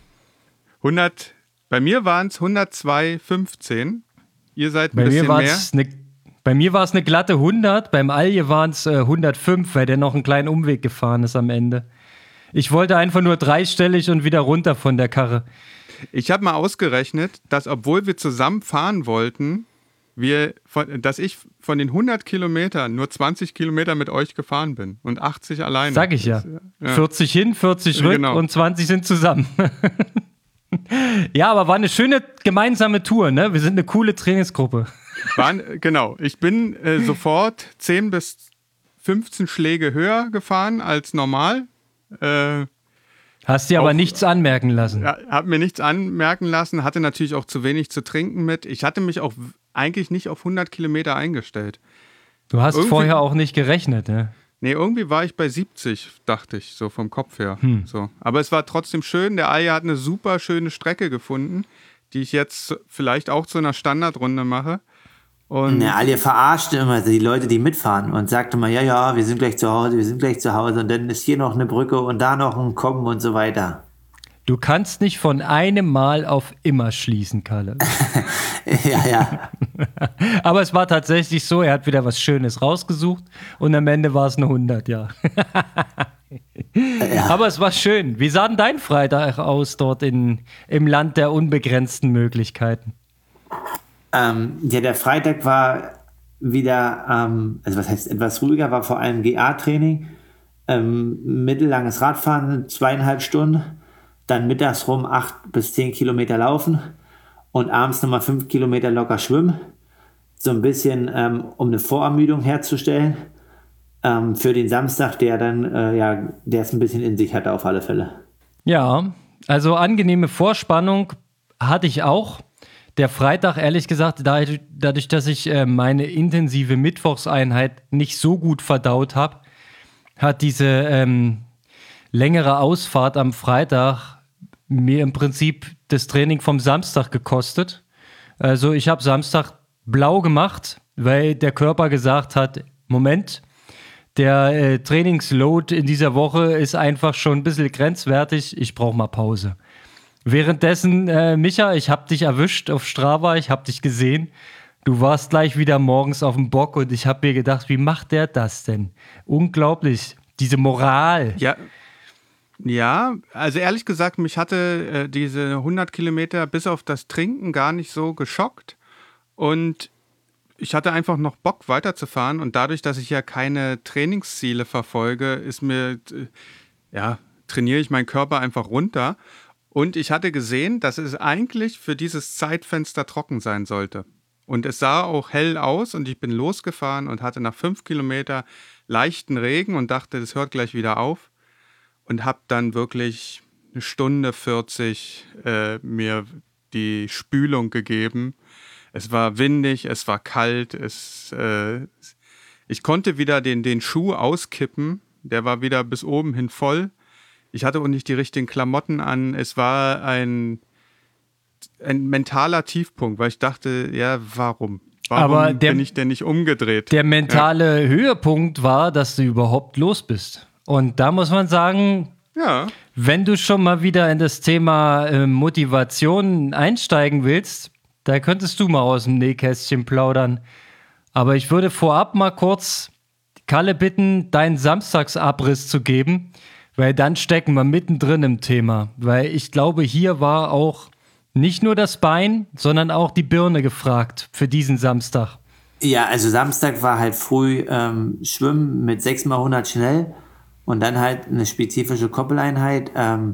Bei mir waren es 102,15. Ihr seid ein bisschen mehr. Bei mir war es eine glatte 100, beim Alje waren es 105, weil der noch einen kleinen Umweg gefahren ist am Ende. Ich wollte einfach nur dreistellig und wieder runter von der Karre. Ich habe mal ausgerechnet, dass obwohl wir zusammen fahren wollten, dass ich von den 100 Kilometern nur 20 Kilometer mit euch gefahren bin und 80 alleine. Sag ich ja. 40 hin, 40 rück und 20 sind zusammen. Ja, aber war eine schöne gemeinsame Tour, ne? Wir sind eine coole Trainingsgruppe. Genau. Ich bin sofort 10 bis 15 Schläge höher gefahren als normal. Hast dir aber nichts anmerken lassen. Ja, hab mir nichts anmerken lassen, hatte natürlich auch zu wenig zu trinken mit. Ich hatte mich auch eigentlich nicht auf 100 Kilometer eingestellt. Du hast vorher auch nicht gerechnet, ne? Nee, irgendwie war ich bei 70, dachte ich, so vom Kopf her. So. Aber es war trotzdem schön. Der Alje hat eine super schöne Strecke gefunden, die ich jetzt vielleicht auch zu einer Standardrunde mache. Und der Alje verarschte immer die Leute, die mitfahren und sagte mal, ja, wir sind gleich zu Hause und dann ist hier noch eine Brücke und da noch ein Kommen und so weiter. Du kannst nicht von einem Mal auf immer schließen, Kalle. Ja. Aber es war tatsächlich so, er hat wieder was Schönes rausgesucht und am Ende war es eine 100, ja. Aber es war schön. Wie sah denn dein Freitag aus dort im Land der unbegrenzten Möglichkeiten? Der Freitag war wieder, also was heißt etwas ruhiger, war vor allem GA-Training, mittellanges Radfahren, 2,5 Stunden, dann mittags rum 8 bis 10 Kilometer laufen und abends nochmal 5 Kilometer locker schwimmen. So ein bisschen, um eine Vorermüdung herzustellen. Für den Samstag, der dann, der es ein bisschen in sich hatte auf alle Fälle. Ja, also angenehme Vorspannung hatte ich auch. Der Freitag, ehrlich gesagt, dadurch, dass ich meine intensive Mittwochseinheit nicht so gut verdaut habe, hat diese längere Ausfahrt am Freitag mir im Prinzip das Training vom Samstag gekostet. Also ich habe Samstag blau gemacht, weil der Körper gesagt hat, Moment, der Trainingsload in dieser Woche ist einfach schon ein bisschen grenzwertig, ich brauche mal Pause. Währenddessen, Micha, ich habe dich erwischt auf Strava, ich habe dich gesehen. Du warst gleich wieder morgens auf dem Bock und ich habe mir gedacht, wie macht der das denn? Unglaublich, diese Moral. Ja, also ehrlich gesagt, mich hatte diese 100 Kilometer bis auf das Trinken gar nicht so geschockt. Und ich hatte einfach noch Bock weiterzufahren. Und dadurch, dass ich ja keine Trainingsziele verfolge, trainiere ich meinen Körper einfach runter. Und ich hatte gesehen, dass es eigentlich für dieses Zeitfenster trocken sein sollte. Und es sah auch hell aus und ich bin losgefahren und hatte nach 5 Kilometer leichten Regen und dachte, das hört gleich wieder auf. Und habe dann wirklich 1 Stunde 40 mir die Spülung gegeben. Es war windig, es war kalt, ich konnte wieder den Schuh auskippen, der war wieder bis oben hin voll. Ich hatte auch nicht die richtigen Klamotten an. Es war ein mentaler Tiefpunkt, weil ich dachte, ja, warum bin ich denn nicht umgedreht? Der mentale Höhepunkt war, dass du überhaupt los bist. Und da muss man sagen, wenn du schon mal wieder in das Thema Motivation einsteigen willst, da könntest du mal aus dem Nähkästchen plaudern. Aber ich würde vorab mal kurz Kalle bitten, deinen Samstagsabriss zu geben, weil dann stecken wir mittendrin im Thema. Weil ich glaube, hier war auch nicht nur das Bein, sondern auch die Birne gefragt für diesen Samstag. Ja, also Samstag war halt früh Schwimmen mit 6x100 schnell und dann halt eine spezifische Koppeleinheit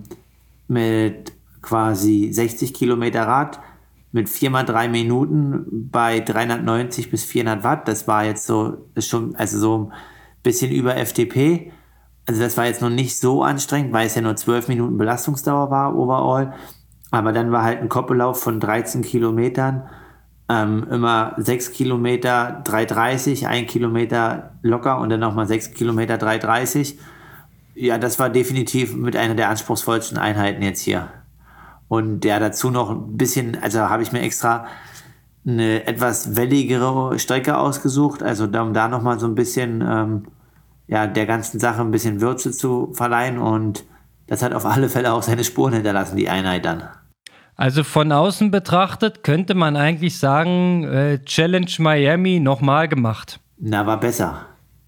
mit quasi 60 Kilometer Rad mit 4x3 Minuten bei 390 bis 400 Watt. Das war jetzt so ein bisschen über FTP. Also das war jetzt noch nicht so anstrengend, weil es ja nur 12 Minuten Belastungsdauer war overall. Aber dann war halt ein Koppellauf von 13 Kilometern, immer 6 Kilometer 3,30, 1 Kilometer locker und dann nochmal 6 Kilometer 3,30. Ja, das war definitiv mit einer der anspruchsvollsten Einheiten jetzt hier. Und ja, dazu noch ein bisschen, also habe ich mir extra eine etwas welligere Strecke ausgesucht, also um da nochmal so ein bisschen der ganzen Sache ein bisschen Würze zu verleihen und das hat auf alle Fälle auch seine Spuren hinterlassen, die Einheit dann. Also von außen betrachtet könnte man eigentlich sagen, Challenge Miami nochmal gemacht. Na, war besser.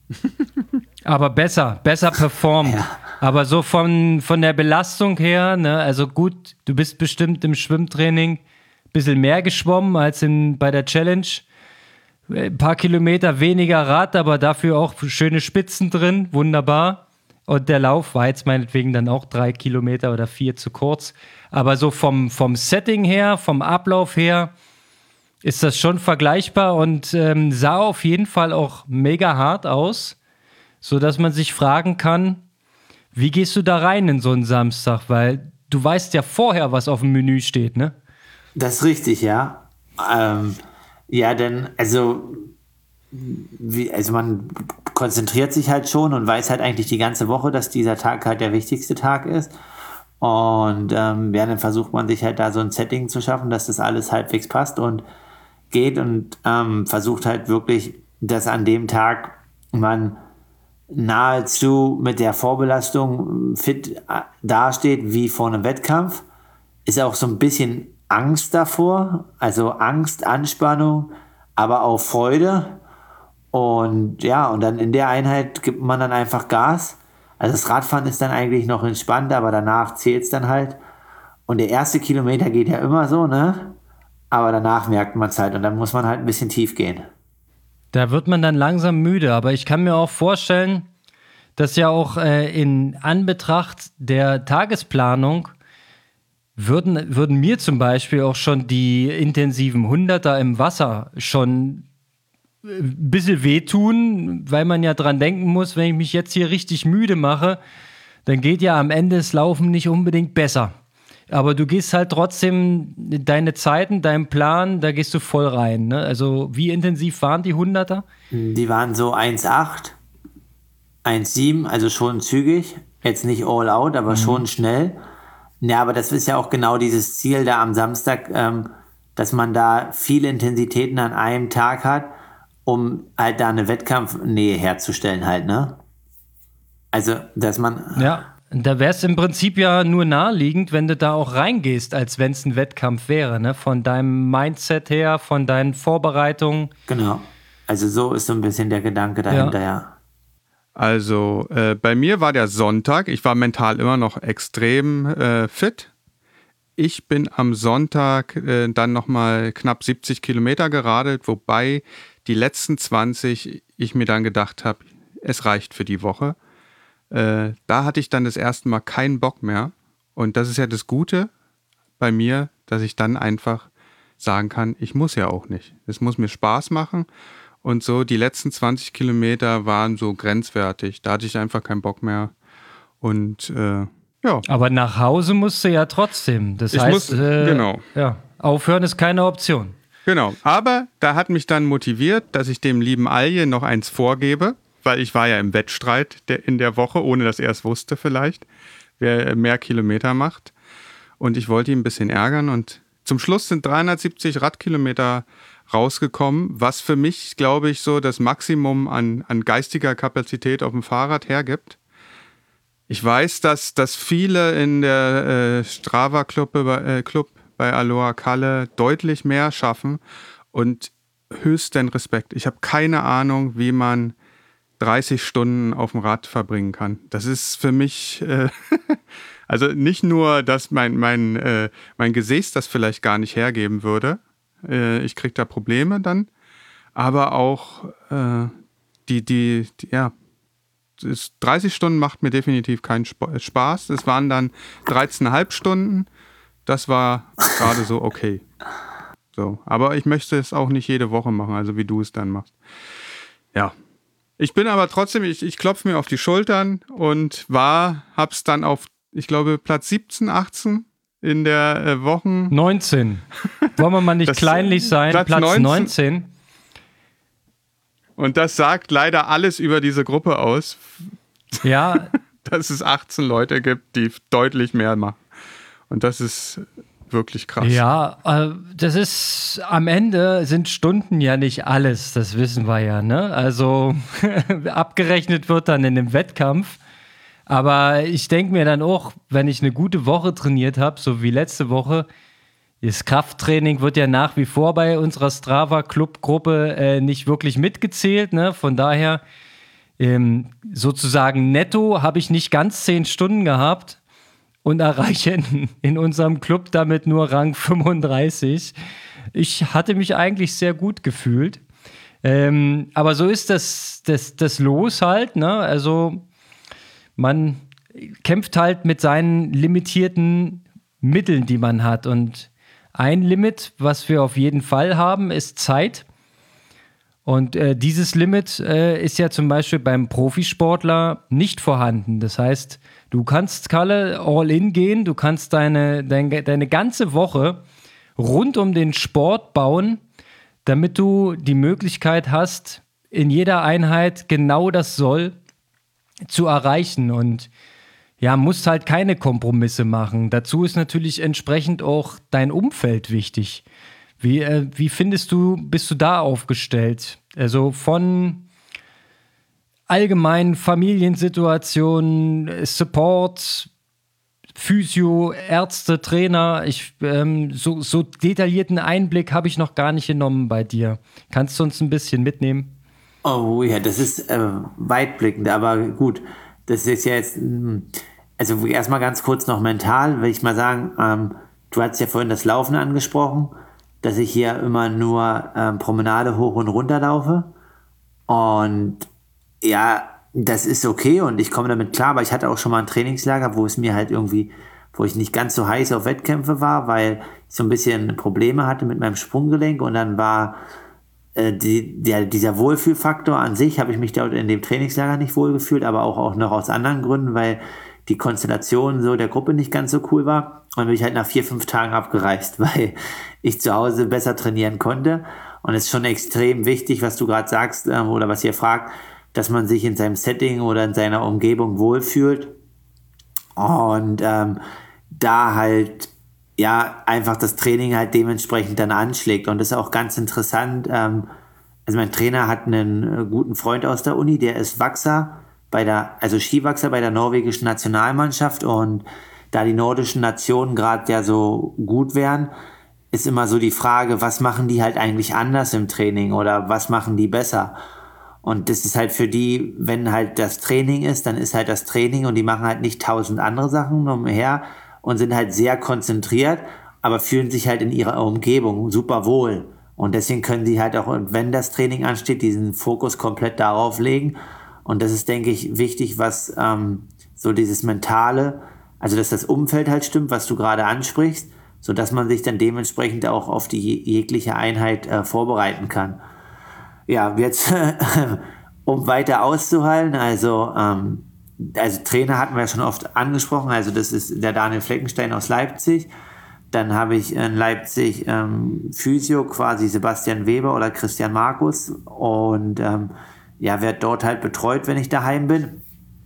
Aber besser performt. Ja. Aber so von der Belastung her, ne, also gut, du bist bestimmt im Schwimmtraining ein bisschen mehr geschwommen als bei der Challenge. Ein paar Kilometer weniger Rad, aber dafür auch schöne Spitzen drin, wunderbar. Und der Lauf war jetzt meinetwegen dann auch 3 Kilometer oder 4 zu kurz. Aber so vom Setting her, vom Ablauf her, ist das schon vergleichbar und sah auf jeden Fall auch mega hart aus, sodass man sich fragen kann, wie gehst du da rein in so einen Samstag? Weil du weißt ja vorher, was auf dem Menü steht, ne? Das ist richtig, ja. Man konzentriert sich halt schon und weiß halt eigentlich die ganze Woche, dass dieser Tag halt der wichtigste Tag ist. Und dann versucht man sich halt da so ein Setting zu schaffen, dass das alles halbwegs passt und geht und versucht halt wirklich, dass an dem Tag man nahezu mit der Vorbelastung fit dasteht wie vor einem Wettkampf. Ist auch so ein bisschen Angst davor, also Angst, Anspannung, aber auch Freude. Und ja, und dann in der Einheit gibt man dann einfach Gas. Also das Radfahren ist dann eigentlich noch entspannt, aber danach zählt es dann halt. Und der erste Kilometer geht ja immer so, ne? Aber danach merkt man es halt und dann muss man halt ein bisschen tief gehen. Da wird man dann langsam müde, aber ich kann mir auch vorstellen, dass ja auch in Anbetracht der Tagesplanung würden mir zum Beispiel auch schon die intensiven Hunderter im Wasser schon ein bisschen wehtun, weil man ja dran denken muss, wenn ich mich jetzt hier richtig müde mache, dann geht ja am Ende das Laufen nicht unbedingt besser. Aber du gehst halt trotzdem deine Zeiten, deinen Plan, da gehst du voll rein. Ne? Also wie intensiv waren die Hunderter? Die waren so 1,8, 1,7, also schon zügig. Jetzt nicht all out, aber schon schnell. Ja, aber das ist ja auch genau dieses Ziel da am Samstag, dass man da viele Intensitäten an einem Tag hat, um halt da eine Wettkampfnähe herzustellen halt, ne? Also, dass man... Ja, da wäre es im Prinzip ja nur naheliegend, wenn du da auch reingehst, als wenn es ein Wettkampf wäre, ne? Von deinem Mindset her, von deinen Vorbereitungen. Genau. Also so ist so ein bisschen der Gedanke dahinter, ja. Also bei mir war der Sonntag, ich war mental immer noch extrem fit. Ich bin am Sonntag dann nochmal knapp 70 Kilometer geradelt, wobei die letzten 20 ich mir dann gedacht habe, es reicht für die Woche. Da hatte ich dann das erste Mal keinen Bock mehr. Und das ist ja das Gute bei mir, dass ich dann einfach sagen kann, ich muss ja auch nicht. Es muss mir Spaß machen. Und so die letzten 20 Kilometer waren so grenzwertig. Da hatte ich einfach keinen Bock mehr. Und ja. Aber nach Hause musst du ja trotzdem. Das heißt, genau. Ja, aufhören ist keine Option. Genau. Aber da hat mich dann motiviert, dass ich dem lieben Alje noch eins vorgebe. Weil ich war ja im Wettstreit in der Woche, ohne dass er es wusste vielleicht, wer mehr Kilometer macht. Und ich wollte ihn ein bisschen ärgern. Und zum Schluss sind 370 Radkilometer rausgekommen, was für mich, glaube ich, so das Maximum an geistiger Kapazität auf dem Fahrrad hergibt. Ich weiß, dass viele in der Strava-Club bei Aloha Kalle deutlich mehr schaffen. Und höchsten Respekt. Ich habe keine Ahnung, wie man 30 Stunden auf dem Rad verbringen kann. Das ist für mich, also nicht nur, dass mein Gesäß das vielleicht gar nicht hergeben würde. Ich kriege da Probleme dann. Aber auch ja, 30 Stunden macht mir definitiv keinen Spaß. Es waren dann 13,5 Stunden. Das war gerade so okay. So, aber ich möchte es auch nicht jede Woche machen, also wie du es dann machst. Ja. Ich bin aber trotzdem, ich klopfe mir auf die Schultern und hab's dann auf, ich glaube, Platz 17, 18 in der Wochen... 19. Wollen wir mal nicht kleinlich sein? Platz 19. Und das sagt leider alles über diese Gruppe aus. Ja. Dass es 18 Leute gibt, die deutlich mehr machen. Und das ist wirklich krass. Ja, das ist, am Ende sind Stunden ja nicht alles, das wissen wir ja, ne? Also abgerechnet wird dann in dem Wettkampf. Aber ich denke mir dann auch, wenn ich eine gute Woche trainiert habe, so wie letzte Woche, das Krafttraining wird ja nach wie vor bei unserer Strava-Club-Gruppe nicht wirklich mitgezählt, ne? Von daher sozusagen netto habe ich nicht ganz 10 Stunden gehabt. Und erreiche in unserem Club damit nur Rang 35. Ich hatte mich eigentlich sehr gut gefühlt. Aber so ist das Los halt, ne? Also man kämpft halt mit seinen limitierten Mitteln, die man hat. Und ein Limit, was wir auf jeden Fall haben, ist Zeit. Und dieses Limit ist ja zum Beispiel beim Profisportler nicht vorhanden. Das heißt, du kannst, Kalle, all in gehen, du kannst deine ganze Woche rund um den Sport bauen, damit du die Möglichkeit hast, in jeder Einheit genau das Soll zu erreichen. Und ja, musst halt keine Kompromisse machen. Dazu ist natürlich entsprechend auch dein Umfeld wichtig. Wie findest du, bist du da aufgestellt? Also von allgemeinen Familiensituationen, Support, Physio, Ärzte, Trainer. So detaillierten Einblick habe ich noch gar nicht genommen bei dir. Kannst du uns ein bisschen mitnehmen? Oh ja, das ist weitblickend, aber gut. das ist ja jetzt, also erstmal ganz kurz noch mental, will ich mal sagen, du hattest ja vorhin das Laufen angesprochen, dass ich hier immer nur Promenade hoch und runter laufe. Und ja, das ist okay und ich komme damit klar, aber ich hatte auch schon mal ein Trainingslager, wo es mir halt irgendwie, wo ich nicht ganz so heiß auf Wettkämpfe war, weil ich so ein bisschen Probleme hatte mit meinem Sprunggelenk und dann war dieser Wohlfühlfaktor an sich, habe ich mich dort in dem Trainingslager nicht wohlgefühlt, aber auch noch aus anderen Gründen, weil die Konstellation so der Gruppe nicht ganz so cool war. Und bin ich halt nach 4-5 Tagen abgereist, weil ich zu Hause besser trainieren konnte. Und es ist schon extrem wichtig, was du gerade sagst oder was ihr fragt, dass man sich in seinem Setting oder in seiner Umgebung wohlfühlt. Und da halt ja einfach das Training halt dementsprechend dann anschlägt. Und das ist auch ganz interessant. Also mein Trainer hat einen guten Freund aus der Uni, der ist Wachser Skiwachser bei der norwegischen Nationalmannschaft. Und da die nordischen Nationen gerade ja so gut wären, ist immer so die Frage, was machen die halt eigentlich anders im Training oder was machen die besser? Und das ist halt für die, wenn halt das Training ist, dann ist halt das Training und die machen halt nicht 1000 andere Sachen umher und sind halt sehr konzentriert, aber fühlen sich halt in ihrer Umgebung super wohl. Und deswegen können sie halt auch, wenn das Training ansteht, diesen Fokus komplett darauf legen. Und das ist, denke ich, wichtig, was so dieses Mentale, also dass das Umfeld halt stimmt, was du gerade ansprichst, sodass man sich dann dementsprechend auch auf die jegliche Einheit vorbereiten kann. Ja, jetzt, um weiter auszuholen, also Trainer hatten wir ja schon oft angesprochen, also das ist der Daniel Fleckenstein aus Leipzig. Dann habe ich in Leipzig Physio, quasi Sebastian Weber oder Christian Markus und werde dort halt betreut, wenn ich daheim bin.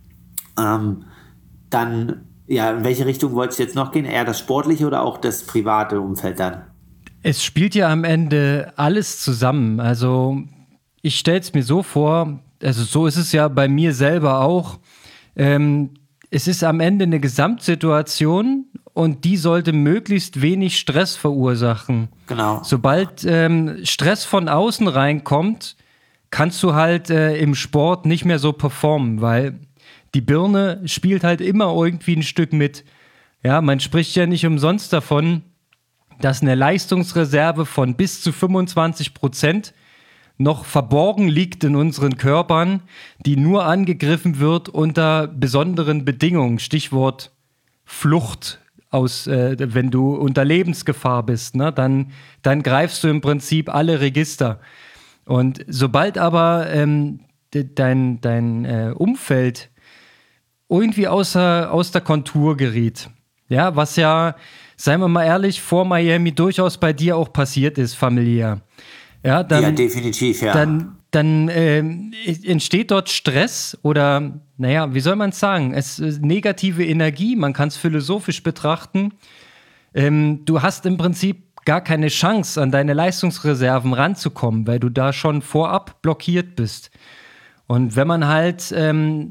Dann, ja, in welche Richtung wolltest du jetzt noch gehen? Eher das sportliche oder auch das private Umfeld dann? Es spielt ja am Ende alles zusammen. Also ich stelle es mir so vor, also so ist es ja bei mir selber auch. Es ist am Ende eine Gesamtsituation und die sollte möglichst wenig Stress verursachen. Genau. Sobald Stress von außen reinkommt, kannst du halt im Sport nicht mehr so performen, weil die Birne spielt halt immer irgendwie ein Stück mit. Ja, man spricht ja nicht umsonst davon, dass eine Leistungsreserve von bis zu 25% noch verborgen liegt in unseren Körpern, die nur angegriffen wird unter besonderen Bedingungen. Stichwort Flucht, wenn du unter Lebensgefahr bist, ne? Dann greifst du im Prinzip alle Register. Und sobald aber dein Umfeld irgendwie aus der Kontur geriet, ja, was ja, seien wir mal ehrlich, vor Miami durchaus bei dir auch passiert ist, familiär. Ja, ja, definitiv, ja. Dann entsteht dort Stress oder, naja, wie soll man es sagen? Es ist negative Energie, man kann es philosophisch betrachten. Du hast im Prinzip gar keine Chance, an deine Leistungsreserven ranzukommen, weil du da schon vorab blockiert bist. Und wenn man halt ein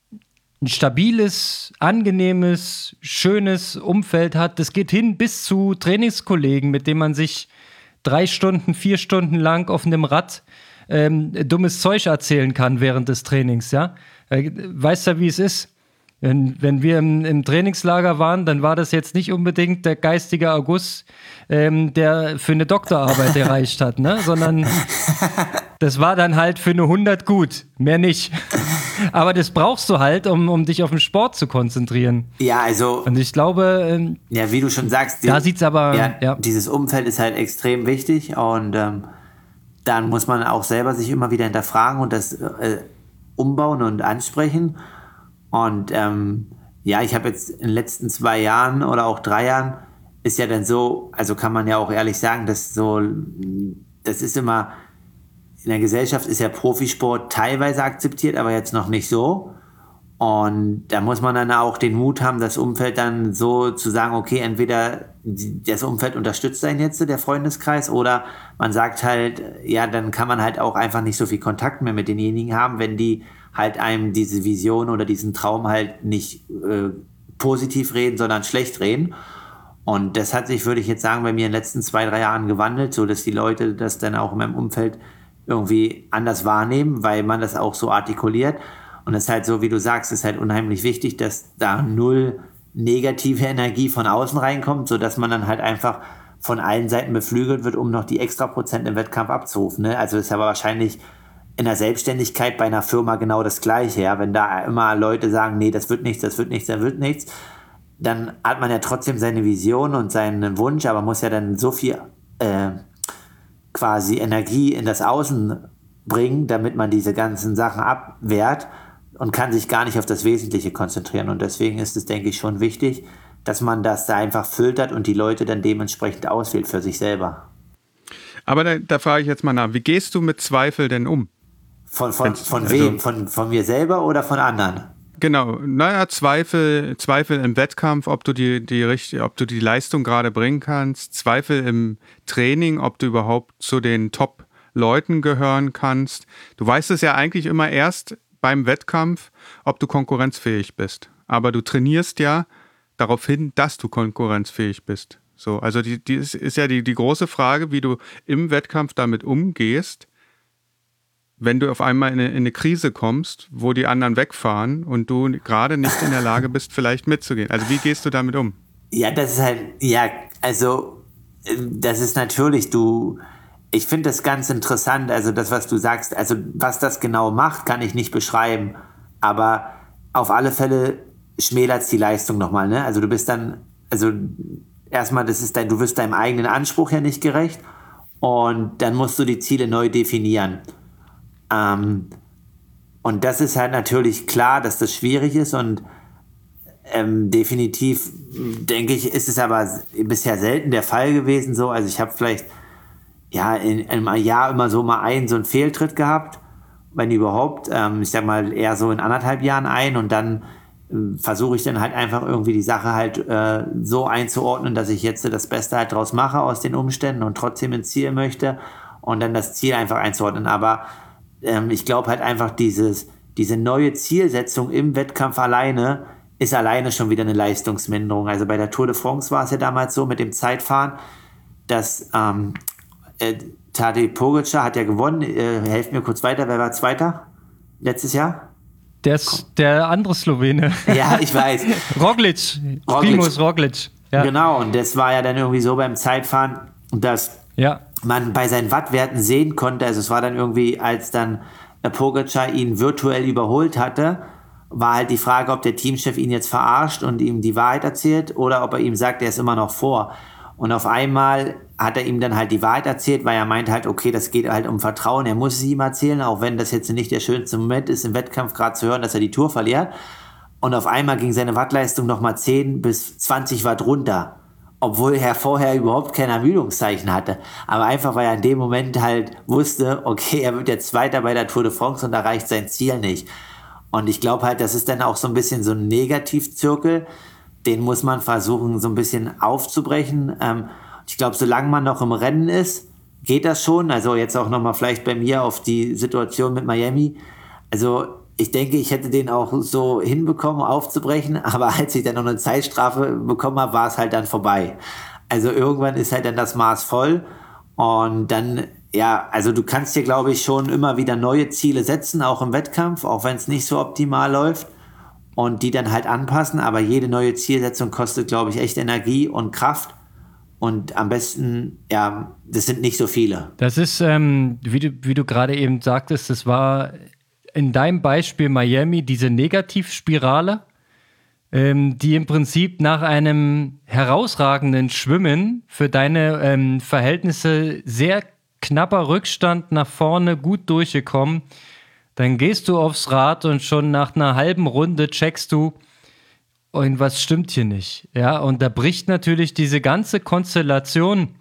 stabiles, angenehmes, schönes Umfeld hat, das geht hin bis zu Trainingskollegen, mit denen man sich 3 Stunden, 4 Stunden lang auf einem Rad dummes Zeug erzählen kann während des Trainings, ja. Weißt du, wie es ist? Wenn wir im Trainingslager waren, dann war das jetzt nicht unbedingt der geistige August, der für eine Doktorarbeit erreicht hat, ne? Sondern das war dann halt für eine 100 gut, mehr nicht. Aber das brauchst du halt, um dich auf den Sport zu konzentrieren. Ja, also. Und ich glaube, ja, wie du schon sagst, da sieht's aber. Ja, dieses Umfeld ist halt extrem wichtig und dann muss man auch selber sich immer wieder hinterfragen und das umbauen und ansprechen. Und ich habe jetzt in den letzten 2 Jahren oder auch 3 Jahren ist ja dann so, also kann man ja auch ehrlich sagen, das ist immer, in der Gesellschaft ist ja Profisport teilweise akzeptiert, aber jetzt noch nicht so. Und da muss man dann auch den Mut haben, das Umfeld dann so zu sagen, okay, entweder das Umfeld unterstützt einen jetzt, der Freundeskreis, oder man sagt halt, ja, dann kann man halt auch einfach nicht so viel Kontakt mehr mit denjenigen haben, wenn die halt einem diese Vision oder diesen Traum halt nicht positiv reden, sondern schlecht reden. Und das hat sich, würde ich jetzt sagen, bei mir in den letzten 2-3 Jahren gewandelt, so dass die Leute das dann auch in meinem Umfeld irgendwie anders wahrnehmen, weil man das auch so artikuliert. Und es ist halt so, wie du sagst, ist halt unheimlich wichtig, dass da null negative Energie von außen reinkommt, sodass man dann halt einfach von allen Seiten beflügelt wird, um noch die extra Prozent im Wettkampf abzurufen. Ne? Also ist aber wahrscheinlich in der Selbstständigkeit bei einer Firma genau das Gleiche. Ja? Wenn da immer Leute sagen, nee, das wird nichts, dann hat man ja trotzdem seine Vision und seinen Wunsch, aber muss ja dann so viel quasi Energie in das Außen bringen, damit man diese ganzen Sachen abwehrt und kann sich gar nicht auf das Wesentliche konzentrieren. Und deswegen ist es, denke ich, schon wichtig, dass man das da einfach filtert und die Leute dann dementsprechend auswählt für sich selber. Aber da frage ich jetzt mal nach, wie gehst du mit Zweifel denn um? Von wem? Von mir selber oder von anderen? Genau, naja, Zweifel im Wettkampf, ob du die Leistung gerade bringen kannst, Zweifel im Training, ob du überhaupt zu den Top-Leuten gehören kannst. Du weißt es ja eigentlich immer erst beim Wettkampf, ob du konkurrenzfähig bist. Aber du trainierst ja darauf hin, dass du konkurrenzfähig bist. So, also die ist ja die große Frage, wie du im Wettkampf damit umgehst, wenn du auf einmal in eine Krise kommst, wo die anderen wegfahren und du gerade nicht in der Lage bist, vielleicht mitzugehen. Also wie gehst du damit um? Ja, das ist halt, ja, also das ist natürlich, ich finde das ganz interessant, also das, was du sagst, also was das genau macht, kann ich nicht beschreiben, aber auf alle Fälle schmälert es die Leistung nochmal, ne? Also du bist dann, also erstmal, du wirst deinem eigenen Anspruch ja nicht gerecht und dann musst du die Ziele neu definieren. Und das ist halt natürlich klar, dass das schwierig ist und definitiv, denke ich, ist es aber bisher selten der Fall gewesen so. Also ich habe vielleicht ja in einem Jahr immer so einen Fehltritt gehabt, wenn überhaupt. Ich sag mal eher so in 1,5 Jahren und dann versuche ich dann halt einfach irgendwie die Sache halt so einzuordnen, dass ich jetzt das Beste halt draus mache aus den Umständen und trotzdem ins Ziel möchte und dann das Ziel einfach einzuordnen. Aber ich glaube halt einfach, diese neue Zielsetzung im Wettkampf ist alleine schon wieder eine Leistungsminderung. Also bei der Tour de France war es ja damals so mit dem Zeitfahren, dass Tadej Pogačar hat ja gewonnen. Helft mir kurz weiter, wer war Zweiter letztes Jahr? Der andere Slowene. Ja, ich weiß. Roglic. Primož Roglic. Ja. Genau, und das war ja dann irgendwie so beim Zeitfahren, dass man bei seinen Wattwerten sehen konnte, also es war dann irgendwie, als dann Pogačar ihn virtuell überholt hatte, war halt die Frage, ob der Teamchef ihn jetzt verarscht und ihm die Wahrheit erzählt oder ob er ihm sagt, er ist immer noch vor. Und auf einmal hat er ihm dann halt die Wahrheit erzählt, weil er meint halt, okay, das geht halt um Vertrauen, er muss es ihm erzählen, auch wenn das jetzt nicht der schönste Moment ist, im Wettkampf gerade zu hören, dass er die Tour verliert. Und auf einmal ging seine Wattleistung nochmal 10 bis 20 Watt runter, obwohl er vorher überhaupt kein Ermüdungszeichen hatte. Aber einfach, weil er in dem Moment halt wusste, okay, er wird jetzt Zweiter bei der Tour de France und erreicht sein Ziel nicht. Und ich glaube halt, das ist dann auch so ein bisschen so ein Negativzirkel, den muss man versuchen, so ein bisschen aufzubrechen. Ich glaube, solange man noch im Rennen ist, geht das schon. Also jetzt auch nochmal vielleicht bei mir auf die Situation mit Miami. Also ich denke, ich hätte den auch so hinbekommen, aufzubrechen, aber als ich dann noch eine Zeitstrafe bekommen habe, war es halt dann vorbei. Also irgendwann ist halt dann das Maß voll und dann, ja, also du kannst dir, glaube ich, schon immer wieder neue Ziele setzen, auch im Wettkampf, auch wenn es nicht so optimal läuft und die dann halt anpassen, aber jede neue Zielsetzung kostet, glaube ich, echt Energie und Kraft und am besten, ja, das sind nicht so viele. Das ist, wie du gerade eben sagtest, das war in deinem Beispiel Miami diese Negativspirale, die im Prinzip nach einem herausragenden Schwimmen für deine Verhältnisse sehr knapper Rückstand nach vorne gut durchgekommen, dann gehst du aufs Rad und schon nach einer halben Runde checkst du, irgendwas stimmt hier nicht. Ja, und da bricht natürlich diese ganze Konstellation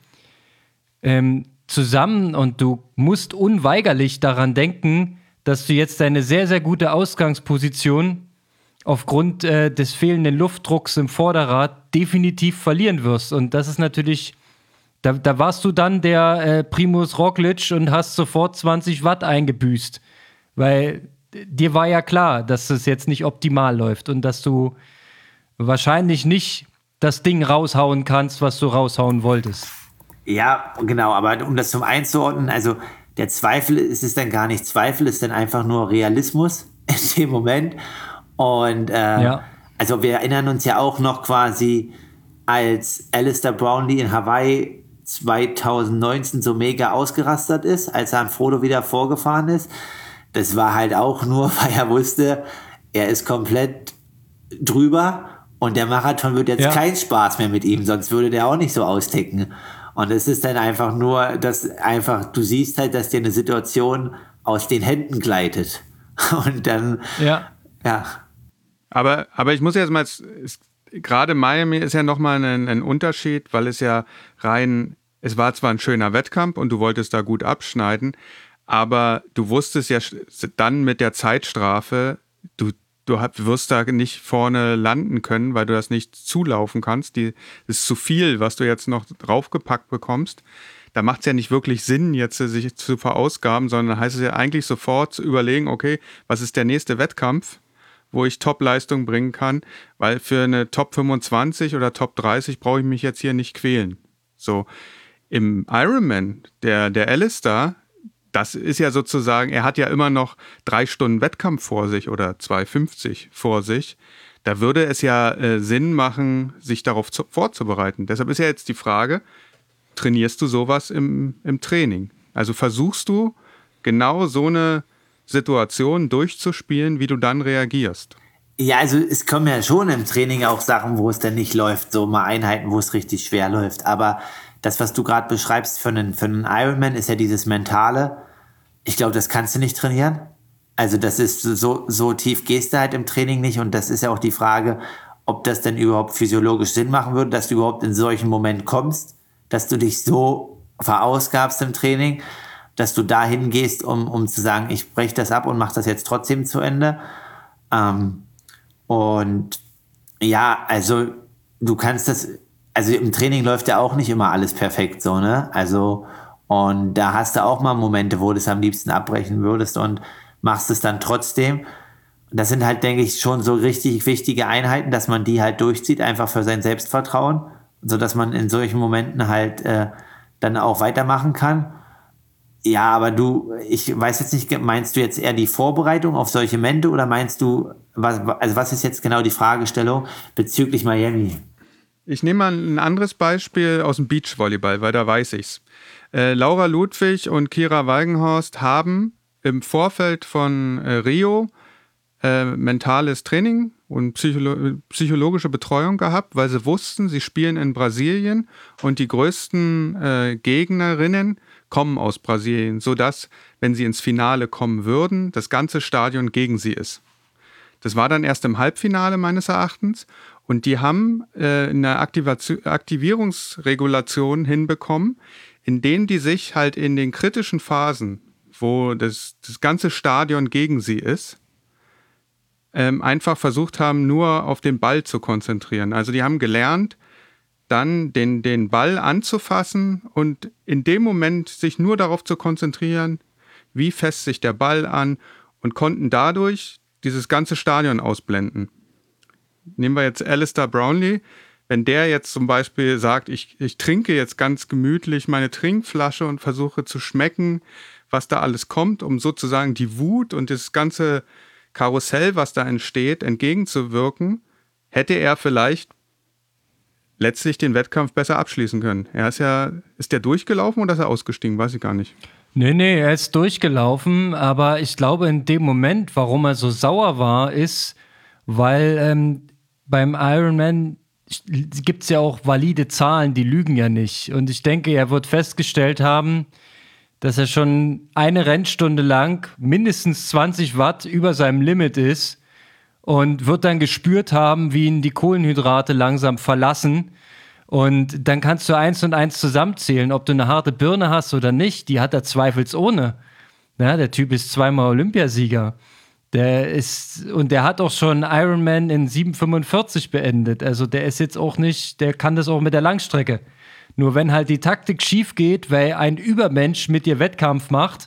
zusammen und du musst unweigerlich daran denken, dass du jetzt deine sehr, sehr gute Ausgangsposition aufgrund des fehlenden Luftdrucks im Vorderrad definitiv verlieren wirst. Und das ist natürlich, da warst du dann der Primož Roglic und hast sofort 20 Watt eingebüßt. Weil dir war ja klar, dass es jetzt nicht optimal läuft und dass du wahrscheinlich nicht das Ding raushauen kannst, was du raushauen wolltest. Ja, genau, aber um das zum einzuordnen, also der Zweifel ist es dann gar nicht. Zweifel ist dann einfach nur Realismus. in dem Moment. Und also wir erinnern uns ja auch noch quasi, als Alistair Brownlee in Hawaii 2019 so mega ausgerastet ist, als er an Frodo wieder vorgefahren ist. Das war halt auch nur, weil er wusste, er ist komplett drüber und der Marathon wird jetzt kein Spaß mehr mit ihm, sonst würde der auch nicht so austicken. Und es ist dann einfach nur, dass einfach, du siehst halt, dass dir eine Situation aus den Händen gleitet. Und dann, Aber ich muss jetzt mal, gerade Miami ist ja nochmal ein Unterschied, weil es ja es war zwar ein schöner Wettkampf und du wolltest da gut abschneiden, aber du wusstest ja dann mit der Zeitstrafe, du wirst da nicht vorne landen können, weil du das nicht zulaufen kannst. Das ist zu viel, was du jetzt noch draufgepackt bekommst. Da macht es ja nicht wirklich Sinn, jetzt sich zu verausgaben, sondern heißt es ja eigentlich sofort zu überlegen, okay, was ist der nächste Wettkampf, wo ich Top-Leistung bringen kann, weil für eine Top 25 oder Top 30 brauche ich mich jetzt hier nicht quälen. So, im Ironman, der Alistair, das ist ja sozusagen, er hat ja immer noch 3 Stunden Wettkampf vor sich oder 2,50 vor sich. Da würde es ja Sinn machen, sich darauf vorzubereiten. Deshalb ist ja jetzt die Frage, trainierst du sowas im Training? Also versuchst du genau so eine Situation durchzuspielen, wie du dann reagierst? Ja, also es kommen ja schon im Training auch Sachen, wo es dann nicht läuft, so mal Einheiten, wo es richtig schwer läuft. Aber das, was du gerade beschreibst für einen Ironman, ist ja dieses Mentale. Ich glaube, das kannst du nicht trainieren. Also das ist so tief gehst du halt im Training nicht. Und das ist ja auch die Frage, ob das denn überhaupt physiologisch Sinn machen würde, dass du überhaupt in solchen Moment kommst, dass du dich so verausgabst im Training, dass du dahin gehst, um zu sagen, ich breche das ab und mache das jetzt trotzdem zu Ende. Und ja, also du kannst das, also im Training läuft ja auch nicht immer alles perfekt so, ne? Also, und da hast du auch mal Momente, wo du es am liebsten abbrechen würdest und machst es dann trotzdem. Das sind halt, denke ich, schon so richtig wichtige Einheiten, dass man die halt durchzieht, einfach für sein Selbstvertrauen, sodass man in solchen Momenten halt dann auch weitermachen kann. Ja, aber ich weiß jetzt nicht, meinst du jetzt eher die Vorbereitung auf solche Momente oder meinst du, was ist jetzt genau die Fragestellung bezüglich Miami? Ich nehme mal ein anderes Beispiel aus dem Beachvolleyball, weil da weiß ich's. Laura Ludwig und Kira Walgenhorst haben im Vorfeld von Rio mentales Training und psychologische Betreuung gehabt, weil sie wussten, sie spielen in Brasilien und die größten Gegnerinnen kommen aus Brasilien, sodass, wenn sie ins Finale kommen würden, das ganze Stadion gegen sie ist. Das war dann erst im Halbfinale meines Erachtens und die haben eine Aktivierungsregulation hinbekommen, in denen die sich halt in den kritischen Phasen, wo das ganze Stadion gegen sie ist, einfach versucht haben, nur auf den Ball zu konzentrieren. Also die haben gelernt, dann den Ball anzufassen und in dem Moment sich nur darauf zu konzentrieren, wie fest sich der Ball an und konnten dadurch dieses ganze Stadion ausblenden. Nehmen wir jetzt Alistair Brownlee. Wenn der jetzt zum Beispiel sagt, ich trinke jetzt ganz gemütlich meine Trinkflasche und versuche zu schmecken, was da alles kommt, um sozusagen die Wut und das ganze Karussell, was da entsteht, entgegenzuwirken, hätte er vielleicht letztlich den Wettkampf besser abschließen können. Ist der durchgelaufen oder ist er ausgestiegen? Weiß ich gar nicht. Nee, er ist durchgelaufen, aber ich glaube in dem Moment, warum er so sauer war, ist, weil beim Ironman gibt es ja auch valide Zahlen, die lügen ja nicht. Und ich denke, er wird festgestellt haben, dass er schon eine Rennstunde lang mindestens 20 Watt über seinem Limit ist und wird dann gespürt haben, wie ihn die Kohlenhydrate langsam verlassen. Und dann kannst du 1 und 1 zusammenzählen, ob du eine harte Birne hast oder nicht. Die hat er zweifelsohne. Ja, der Typ ist 2-mal Olympiasieger. Der hat auch schon Ironman in 7,45 beendet. Also der ist jetzt auch nicht, der kann das auch mit der Langstrecke. Nur wenn halt die Taktik schief geht, weil ein Übermensch mit dir Wettkampf macht,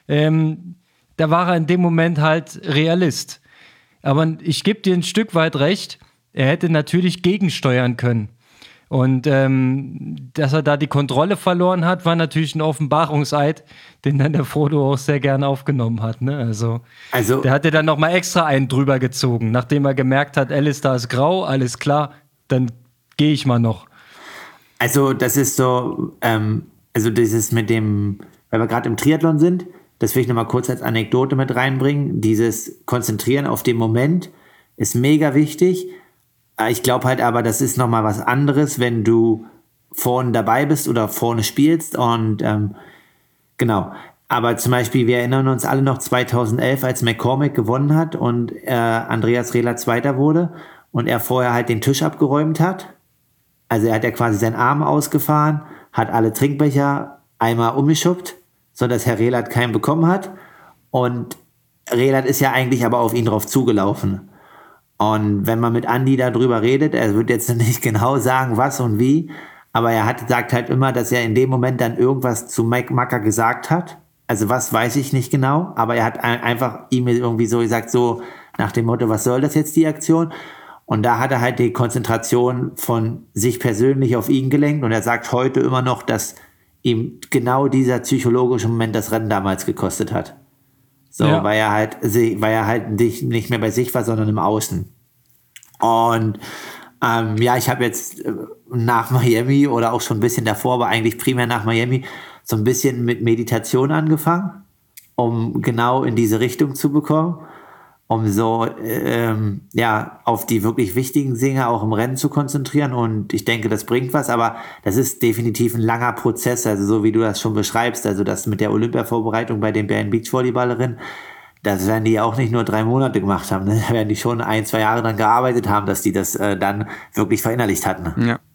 da war er in dem Moment halt Realist. Aber ich gebe dir ein Stück weit recht, er hätte natürlich gegensteuern können. Und dass er da die Kontrolle verloren hat, war natürlich ein Offenbarungseid, den dann der Frodo auch sehr gern aufgenommen hat. Ne? Also der hatte dann nochmal extra einen drüber gezogen, nachdem er gemerkt hat, Alistair ist grau, alles klar, dann gehe ich mal noch. Also das ist so, also dieses mit dem, weil wir gerade im Triathlon sind, das will ich nochmal kurz als Anekdote mit reinbringen, dieses Konzentrieren auf den Moment ist mega wichtig. Ich glaube halt aber, das ist nochmal was anderes, wenn du vorne dabei bist oder vorne spielst und genau. Aber zum Beispiel, wir erinnern uns alle noch 2011, als McCormick gewonnen hat und Andreas Rehler Zweiter wurde und er vorher halt den Tisch abgeräumt hat. Also er hat ja quasi seinen Arm ausgefahren, hat alle Trinkbecher einmal umgeschubbt, sodass Herr Rehlert keinen bekommen hat. Und Rehlert ist ja eigentlich aber auf ihn drauf zugelaufen. Und wenn man mit Andi darüber redet, er wird jetzt nicht genau sagen, was und wie, aber sagt halt immer, dass er in dem Moment dann irgendwas zu Macker gesagt hat. Also was weiß ich nicht genau, aber er hat einfach ihm irgendwie so gesagt, so nach dem Motto, was soll das jetzt, die Aktion? Und da hat er halt die Konzentration von sich persönlich auf ihn gelenkt und er sagt heute immer noch, dass ihm genau dieser psychologische Moment das Rennen damals gekostet hat. So, ja. weil er halt nicht mehr bei sich war, sondern im Außen. Und ich habe jetzt nach Miami oder auch schon ein bisschen davor, aber eigentlich primär nach Miami, so ein bisschen mit Meditation angefangen, um genau in diese Richtung zu bekommen, um so auf die wirklich wichtigen Dinge auch im Rennen zu konzentrieren. Und ich denke, das bringt was, aber das ist definitiv ein langer Prozess, also so wie du das schon beschreibst, also das mit der Olympia-Vorbereitung bei den Bären Beachvolleyballerinnen, das werden die auch nicht nur 3 Monate gemacht haben, ne? Da werden die schon 1-2 Jahre dran gearbeitet haben, dass die das dann wirklich verinnerlicht hatten. Ja.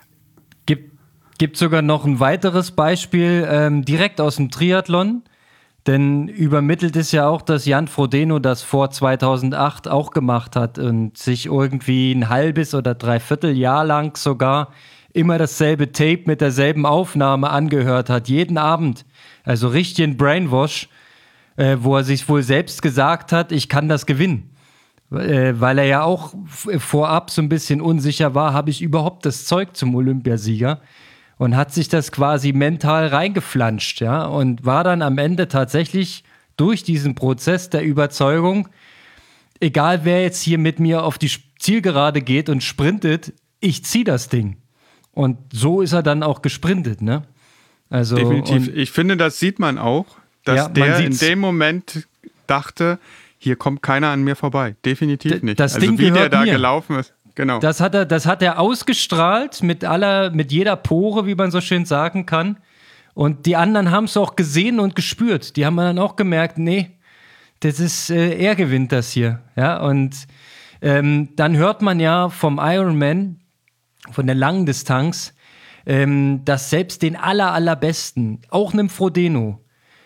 Gibt sogar noch ein weiteres Beispiel direkt aus dem Triathlon, denn übermittelt ist ja auch, dass Jan Frodeno das vor 2008 auch gemacht hat und sich irgendwie ein halbes oder 3/4 Jahr lang sogar immer dasselbe Tape mit derselben Aufnahme angehört hat, jeden Abend. Also richtig ein Brainwash, wo er sich wohl selbst gesagt hat, ich kann das gewinnen. Weil er ja auch vorab so ein bisschen unsicher war, habe ich überhaupt das Zeug zum Olympiasieger? Und hat sich das quasi mental reingeflanscht, ja, und war dann am Ende tatsächlich durch diesen Prozess der Überzeugung, egal wer jetzt hier mit mir auf die Zielgerade geht und sprintet, ich ziehe das Ding. Und so ist er dann auch gesprintet, ne? Also, definitiv. Ich finde, das sieht man auch, dass der in dem Moment dachte, hier kommt keiner an mir vorbei. Definitiv nicht. Das also Ding wie der da mir. gelaufen ist. Genau. Das hat er ausgestrahlt mit jeder Pore, wie man so schön sagen kann. Und die anderen haben es auch gesehen und gespürt. Die haben dann auch gemerkt, nee, das ist, er gewinnt das hier. Ja, und dann hört man ja vom Ironman, von der langen Distanz, dass selbst den allerbesten, auch einem Frodeno,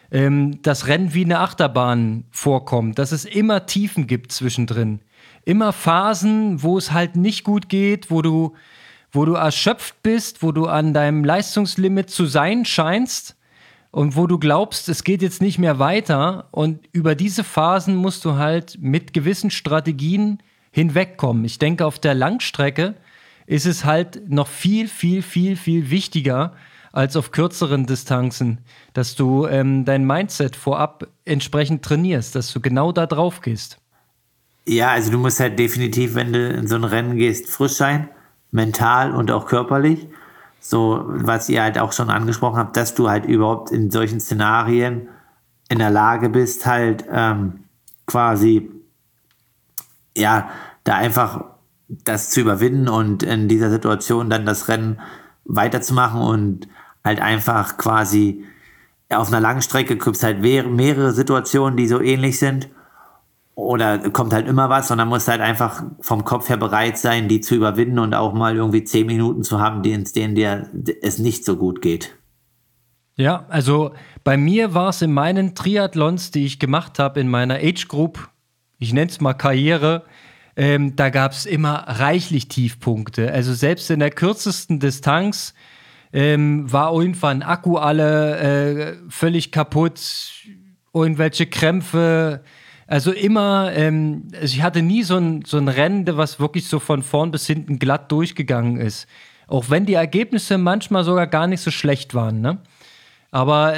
das Rennen wie eine Achterbahn vorkommt, dass es immer Tiefen gibt zwischendrin. Immer Phasen, wo es halt nicht gut geht, wo du erschöpft bist, wo du an deinem Leistungslimit zu sein scheinst und wo du glaubst, es geht jetzt nicht mehr weiter. Und über diese Phasen musst du halt mit gewissen Strategien hinwegkommen. Ich denke, auf der Langstrecke ist es halt noch viel, viel, viel, viel wichtiger als auf kürzeren Distanzen, dass du dein Mindset vorab entsprechend trainierst, dass du genau da drauf gehst. Ja, also du musst halt definitiv, wenn du in so ein Rennen gehst, frisch sein, mental und auch körperlich. So, was ihr halt auch schon angesprochen habt, dass du halt überhaupt in solchen Szenarien in der Lage bist, halt quasi, ja, da einfach das zu überwinden und in dieser Situation dann das Rennen weiterzumachen und halt einfach quasi auf einer langen Strecke gibt es halt mehrere Situationen, die so ähnlich sind. Oder kommt halt immer was und dann musst du halt einfach vom Kopf her bereit sein, die zu überwinden und auch mal irgendwie 10 Minuten zu haben, in denen dir es nicht so gut geht. Ja, also bei mir war es in meinen Triathlons, die ich gemacht habe, in meiner Age Group, ich nenne es mal Karriere, da gab es immer reichlich Tiefpunkte. Also selbst in der kürzesten Distanz war irgendwann Akku alle völlig kaputt, irgendwelche Krämpfe. Also immer, ich hatte nie so ein Rennen, was wirklich so von vorn bis hinten glatt durchgegangen ist. Auch wenn die Ergebnisse manchmal sogar gar nicht so schlecht waren, ne? Aber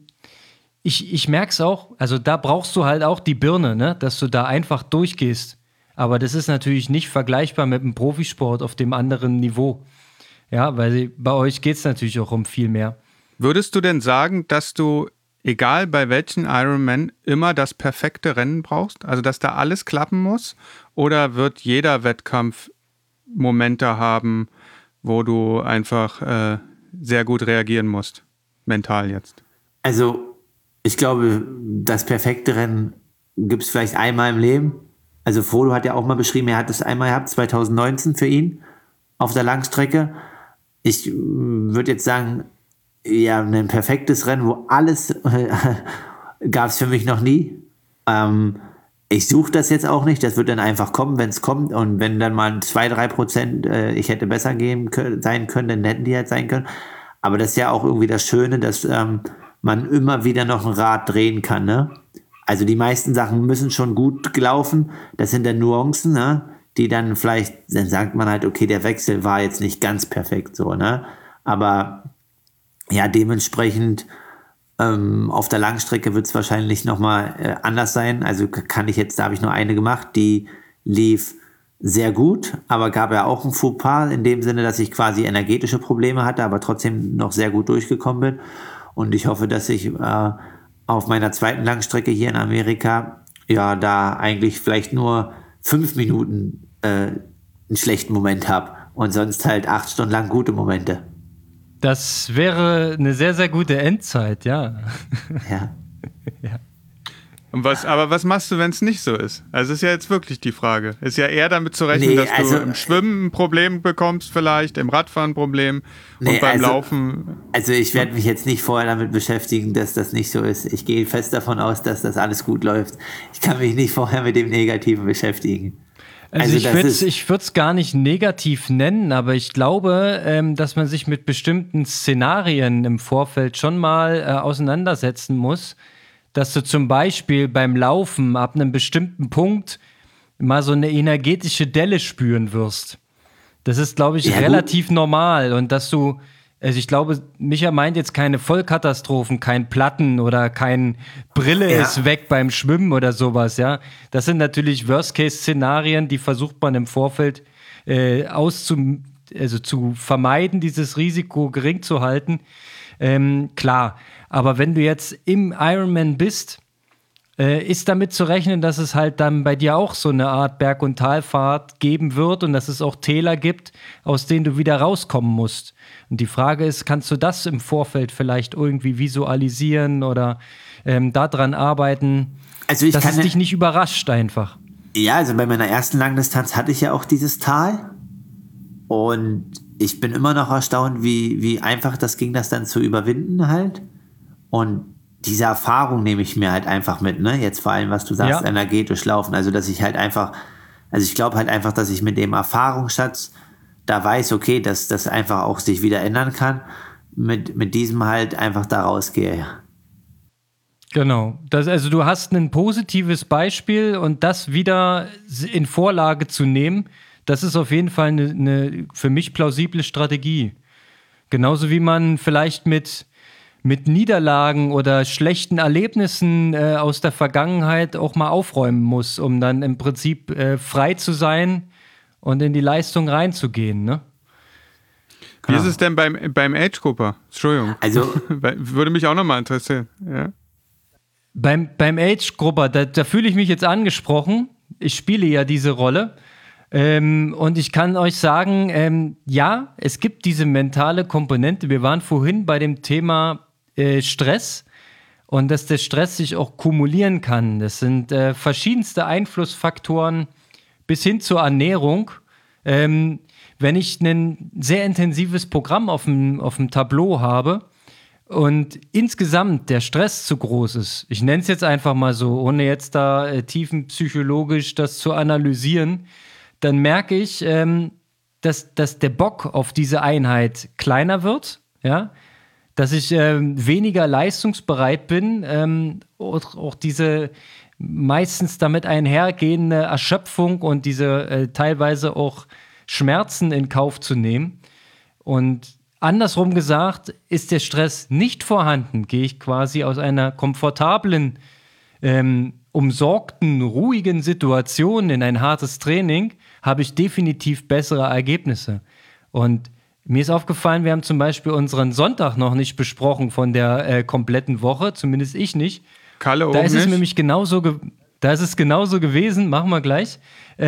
ich merke es auch, also da brauchst du halt auch die Birne, ne? Dass du da einfach durchgehst. Aber das ist natürlich nicht vergleichbar mit dem Profisport auf dem anderen Niveau. Ja, weil bei euch geht es natürlich auch um viel mehr. Würdest du denn sagen, dass du, egal bei welchen Ironman, immer das perfekte Rennen brauchst? Also, dass da alles klappen muss? Oder wird jeder Wettkampf Momente haben, wo du einfach sehr gut reagieren musst? Mental jetzt. Also, ich glaube, das perfekte Rennen gibt es vielleicht einmal im Leben. Also, Frodo hat ja auch mal beschrieben, er hat es einmal gehabt, 2019 für ihn auf der Langstrecke. Ich würde jetzt sagen, ja, ein perfektes Rennen, wo alles gab es für mich noch nie. Ich suche das jetzt auch nicht, das wird dann einfach kommen, wenn es kommt. Und wenn dann mal 2-3% ich hätte besser sein können, dann hätten die halt sein können. Aber das ist ja auch irgendwie das Schöne, dass man immer wieder noch ein Rad drehen kann. Ne? Also die meisten Sachen müssen schon gut laufen. Das sind dann Nuancen, ne? Die dann vielleicht, dann sagt man halt, okay, der Wechsel war jetzt nicht ganz perfekt so. Ne? Aber ja, dementsprechend auf der Langstrecke wird es wahrscheinlich nochmal anders sein. Also da habe ich nur eine gemacht, die lief sehr gut, aber gab ja auch ein Fauxpas in dem Sinne, dass ich quasi energetische Probleme hatte, aber trotzdem noch sehr gut durchgekommen bin. Und ich hoffe, dass ich auf meiner zweiten Langstrecke hier in Amerika ja da eigentlich vielleicht nur 5 Minuten einen schlechten Moment habe und sonst halt 8 Stunden lang gute Momente. Das wäre eine sehr, sehr gute Endzeit, ja. Ja. Ja. Und was machst du, wenn es nicht so ist? Also ist ja jetzt wirklich die Frage. Ist ja eher damit zu rechnen, dass du im Schwimmen ein Problem bekommst vielleicht, im Radfahren ein Problem und beim Laufen... Also ich werde mich jetzt nicht vorher damit beschäftigen, dass das nicht so ist. Ich gehe fest davon aus, dass das alles gut läuft. Ich kann mich nicht vorher mit dem Negativen beschäftigen. Also ich würde es gar nicht negativ nennen, aber ich glaube, dass man sich mit bestimmten Szenarien im Vorfeld schon mal auseinandersetzen muss, dass du zum Beispiel beim Laufen ab einem bestimmten Punkt mal so eine energetische Delle spüren wirst. Das ist, glaube ich, relativ normal und dass du, also ich glaube, Micha meint jetzt keine Vollkatastrophen, kein Platten oder kein Brille ist weg beim Schwimmen oder sowas, ja. Das sind natürlich Worst-Case-Szenarien, die versucht man im Vorfeld zu vermeiden, dieses Risiko gering zu halten. Klar, aber wenn du jetzt im Ironman bist, ist damit zu rechnen, dass es halt dann bei dir auch so eine Art Berg- und Talfahrt geben wird und dass es auch Täler gibt, aus denen du wieder rauskommen musst. Und die Frage ist, kannst du das im Vorfeld vielleicht irgendwie visualisieren oder daran arbeiten, dass es dich nicht überrascht einfach? Ja, also bei meiner ersten Langdistanz hatte ich ja auch dieses Tal und ich bin immer noch erstaunt, wie einfach das ging, das dann zu überwinden halt. Und diese Erfahrung nehme ich mir halt einfach mit, ne? Jetzt vor allem, was du sagst, energetisch laufen. Also, dass ich halt einfach, also ich glaube halt einfach, dass ich mit dem Erfahrungsschatz da weiß, okay, dass das einfach auch sich wieder ändern kann, mit diesem halt einfach da rausgehe. Genau. Also du hast ein positives Beispiel und das wieder in Vorlage zu nehmen, das ist auf jeden Fall eine für mich plausible Strategie. Genauso wie man vielleicht mit Niederlagen oder schlechten Erlebnissen aus der Vergangenheit auch mal aufräumen muss, um dann im Prinzip frei zu sein und in die Leistung reinzugehen, ne? Wie ist es denn beim Age-Grupper? Entschuldigung. Also würde mich auch nochmal interessieren. Ja. Beim Age-Grupper, da fühle ich mich jetzt angesprochen. Ich spiele ja diese Rolle. Und ich kann euch sagen, ja, es gibt diese mentale Komponente. Wir waren vorhin bei dem Thema Stress und dass der Stress sich auch kumulieren kann. Das sind verschiedenste Einflussfaktoren bis hin zur Ernährung. Wenn ich ein sehr intensives Programm auf dem Tableau habe und insgesamt der Stress zu groß ist, ich nenne es jetzt einfach mal so, ohne jetzt da tiefenpsychologisch das zu analysieren, dann merke ich, dass der Bock auf diese Einheit kleiner wird, ja, dass ich weniger leistungsbereit bin, auch diese meistens damit einhergehende Erschöpfung und diese teilweise auch Schmerzen in Kauf zu nehmen. Und andersrum gesagt, ist der Stress nicht vorhanden, gehe ich quasi aus einer komfortablen, umsorgten, ruhigen Situation in ein hartes Training, habe ich definitiv bessere Ergebnisse. Und mir ist aufgefallen, wir haben zum Beispiel unseren Sonntag noch nicht besprochen von der kompletten Woche, zumindest ich nicht. Kalle oben Da ist es nicht? nämlich genauso gewesen, machen wir gleich.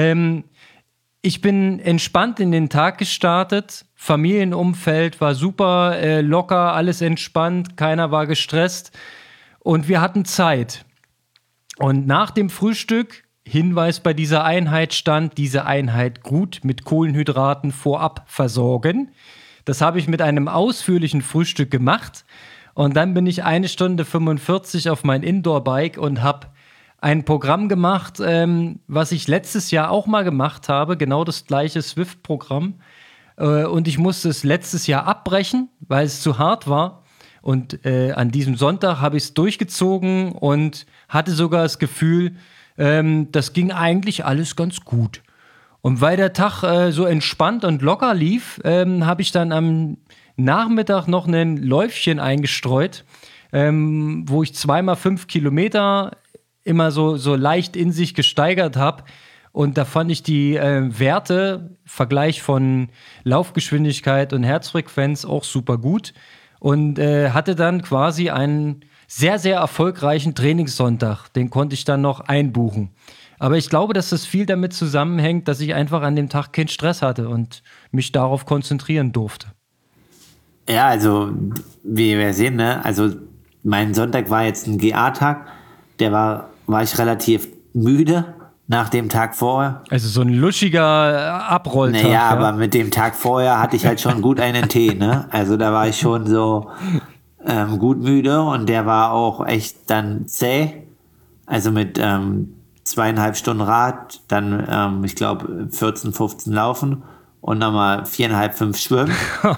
Ich bin entspannt in den Tag gestartet, Familienumfeld war super locker, alles entspannt, keiner war gestresst und wir hatten Zeit. Und nach dem Frühstück, Hinweis bei dieser Einheit stand, diese Einheit gut mit Kohlenhydraten vorab versorgen. Das habe ich mit einem ausführlichen Frühstück gemacht und dann bin ich 1 Stunde 45 auf mein Indoor-Bike und habe ein Programm gemacht, was ich letztes Jahr auch mal gemacht habe, genau das gleiche Swift-Programm. Und ich musste es letztes Jahr abbrechen, weil es zu hart war. Und an diesem Sonntag habe ich es durchgezogen und hatte sogar das Gefühl, das ging eigentlich alles ganz gut. Und weil der Tag so entspannt und locker lief, habe ich dann am Nachmittag noch ein Läufchen eingestreut, wo ich 2x5 Kilometer immer so leicht in sich gesteigert habe. Und da fand ich die Werte, Vergleich von Laufgeschwindigkeit und Herzfrequenz auch super gut. Und hatte dann quasi einen sehr, sehr erfolgreichen Trainingssonntag. Den konnte ich dann noch einbuchen. Aber ich glaube, dass das viel damit zusammenhängt, dass ich einfach an dem Tag keinen Stress hatte und mich darauf konzentrieren durfte. Ja, also wie wir sehen, ne? Also mein Sonntag war jetzt ein GA-Tag. War ich relativ müde nach dem Tag vorher. Also so ein luschiger Abrolltag. Naja, aber mit dem Tag vorher hatte ich halt schon gut einen Tee, ne? Also da war ich schon so gut müde und der war auch echt dann zäh. Also mit 2,5 Stunden Rad, dann ich glaube 14, 15 Laufen und nochmal 4,5, 5 Schwimmen.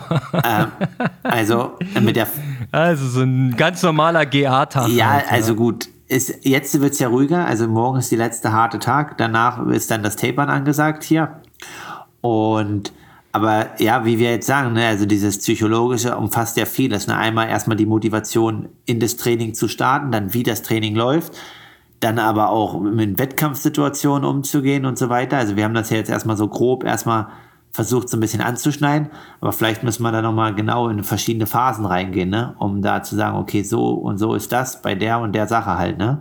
Also so ein ganz normaler GA-Tag. Ja, halt, also gut. Jetzt wird es ja ruhiger, also morgen ist der letzte harte Tag, danach ist dann das Tapern angesagt hier. Aber ja, wie wir jetzt sagen, ne, also dieses Psychologische umfasst ja vieles. Ne? Einmal erstmal die Motivation, in das Training zu starten, dann wie das Training läuft, dann aber auch mit Wettkampfsituationen umzugehen und so weiter. Also wir haben das ja jetzt erstmal so grob versucht so ein bisschen anzuschneiden, aber vielleicht müssen wir da nochmal genau in verschiedene Phasen reingehen, ne? Um da zu sagen, okay, so und so ist das bei der und der Sache halt, ne?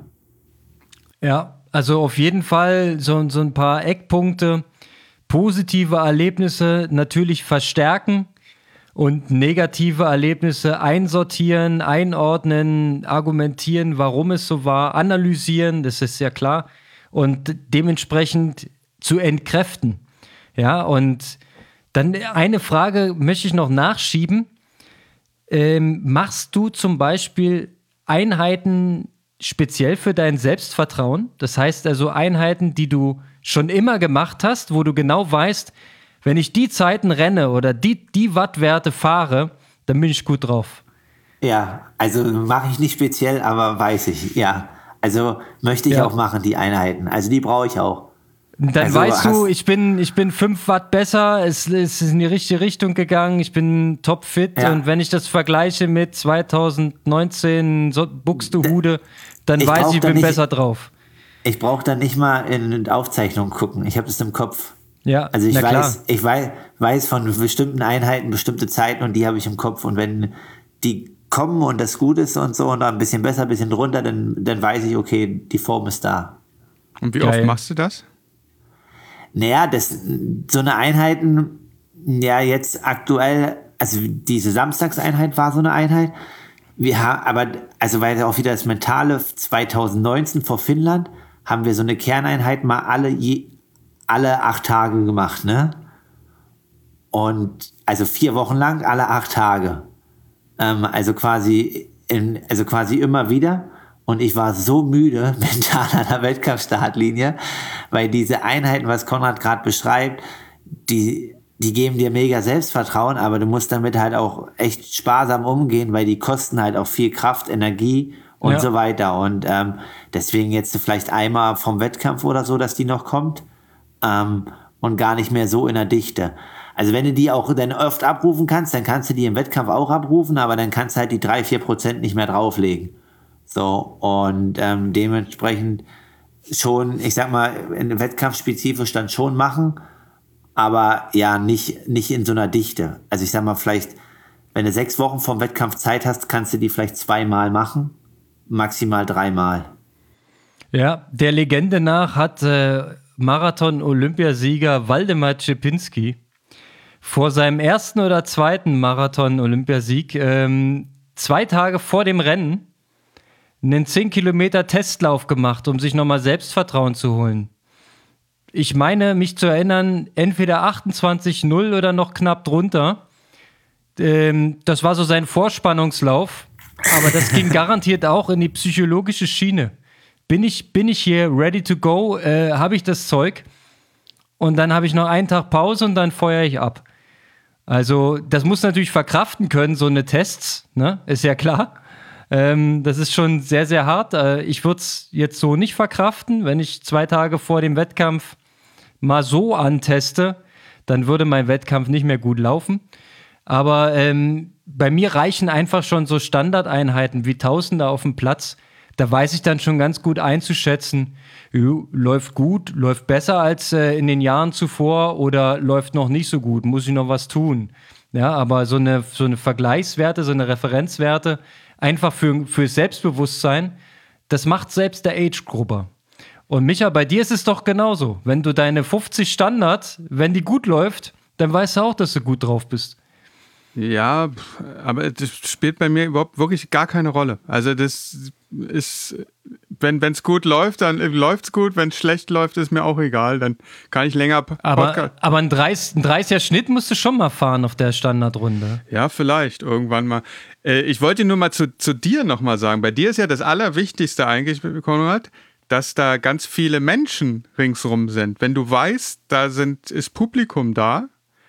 Ja, also auf jeden Fall so ein paar Eckpunkte, positive Erlebnisse natürlich verstärken und negative Erlebnisse einsortieren, einordnen, argumentieren, warum es so war, analysieren, das ist ja klar, und dementsprechend zu entkräften. Ja, und dann eine Frage möchte ich noch nachschieben. Machst du zum Beispiel Einheiten speziell für dein Selbstvertrauen? Das heißt also Einheiten, die du schon immer gemacht hast, wo du genau weißt, wenn ich die Zeiten renne oder die Wattwerte fahre, dann bin ich gut drauf. Ja, also mache ich nicht speziell, aber weiß ich, ja. Also möchte ich auch machen, die Einheiten. Also die brauche ich auch. Dann also weißt du, ich bin 5 Watt besser, es ist in die richtige Richtung gegangen, ich bin topfit und wenn ich das vergleiche mit 2019 Buxtehude, dann weiß ich bin besser drauf. Ich brauche dann nicht mal in Aufzeichnungen gucken, ich habe das im Kopf. Ja, also ich weiß von bestimmten Einheiten, bestimmte Zeiten und die habe ich im Kopf und wenn die kommen und das gut ist und so und ein bisschen besser, ein bisschen drunter, dann weiß ich, okay, die Form ist da. Und wie oft machst du das? Naja, so eine Einheiten, ja jetzt aktuell, also diese Samstagseinheit war so eine Einheit, also weil auch wieder das Mentale 2019 vor Finnland, haben wir so eine Kerneinheit mal alle 8 Tage gemacht, ne? Und also 4 Wochen lang, alle 8 Tage. Also quasi immer wieder. Und ich war so müde mental an der Wettkampfstartlinie, weil diese Einheiten, was Konrad gerade beschreibt, die geben dir mega Selbstvertrauen, aber du musst damit halt auch echt sparsam umgehen, weil die kosten halt auch viel Kraft, Energie und so weiter. Und deswegen jetzt vielleicht einmal vom Wettkampf oder so, dass die noch kommt und gar nicht mehr so in der Dichte. Also wenn du die auch dann oft abrufen kannst, dann kannst du die im Wettkampf auch abrufen, aber dann kannst du halt die 3-4% nicht mehr drauflegen. So, und dementsprechend schon, ich sag mal, in wettkampfspezifisch dann schon machen, aber ja, nicht in so einer Dichte. Also ich sag mal, vielleicht, wenn du 6 Wochen vom Wettkampf Zeit hast, kannst du die vielleicht 2-mal machen, maximal 3-mal. Ja, der Legende nach hat Marathon-Olympiasieger Waldemar Czepinski vor seinem ersten oder zweiten Marathon-Olympiasieg 2 Tage vor dem Rennen einen 10 Kilometer Testlauf gemacht, um sich nochmal Selbstvertrauen zu holen. Ich meine, mich zu erinnern, entweder 28,0 oder noch knapp drunter. Das war so sein Vorspannungslauf, aber das ging garantiert auch in die psychologische Schiene. Bin ich hier ready to go? Habe ich das Zeug? Und dann habe ich noch einen Tag Pause und dann feuere ich ab. Also das muss natürlich verkraften können, so eine Tests, ne? Ist ja klar. Das ist schon sehr, sehr hart. Ich würde es jetzt so nicht verkraften. Wenn ich 2 Tage vor dem Wettkampf mal so anteste, dann würde mein Wettkampf nicht mehr gut laufen. Aber bei mir reichen einfach schon so Standardeinheiten wie Tausender auf dem Platz. Da weiß ich dann schon ganz gut einzuschätzen, läuft gut, läuft besser als in den Jahren zuvor oder läuft noch nicht so gut, muss ich noch was tun. Ja, aber so eine Vergleichswerte, so eine Referenzwerte, einfach für Selbstbewusstsein, das macht selbst der Age-Grupper. Und Micha, bei dir ist es doch genauso. Wenn du deine 50 Standard, wenn die gut läuft, dann weißt du auch, dass du gut drauf bist. Ja, aber das spielt bei mir überhaupt wirklich gar keine Rolle. Also das ist, wenn es gut läuft, dann läuft es gut. Wenn es schlecht läuft, ist mir auch egal. Dann kann ich länger Aber ein 30er Schnitt musst du schon mal fahren auf der Standardrunde. Ja, vielleicht irgendwann mal. Ich wollte nur mal zu dir nochmal sagen. Bei dir ist ja das Allerwichtigste eigentlich, Konrad, dass da ganz viele Menschen ringsrum sind. Wenn du weißt, ist Publikum da,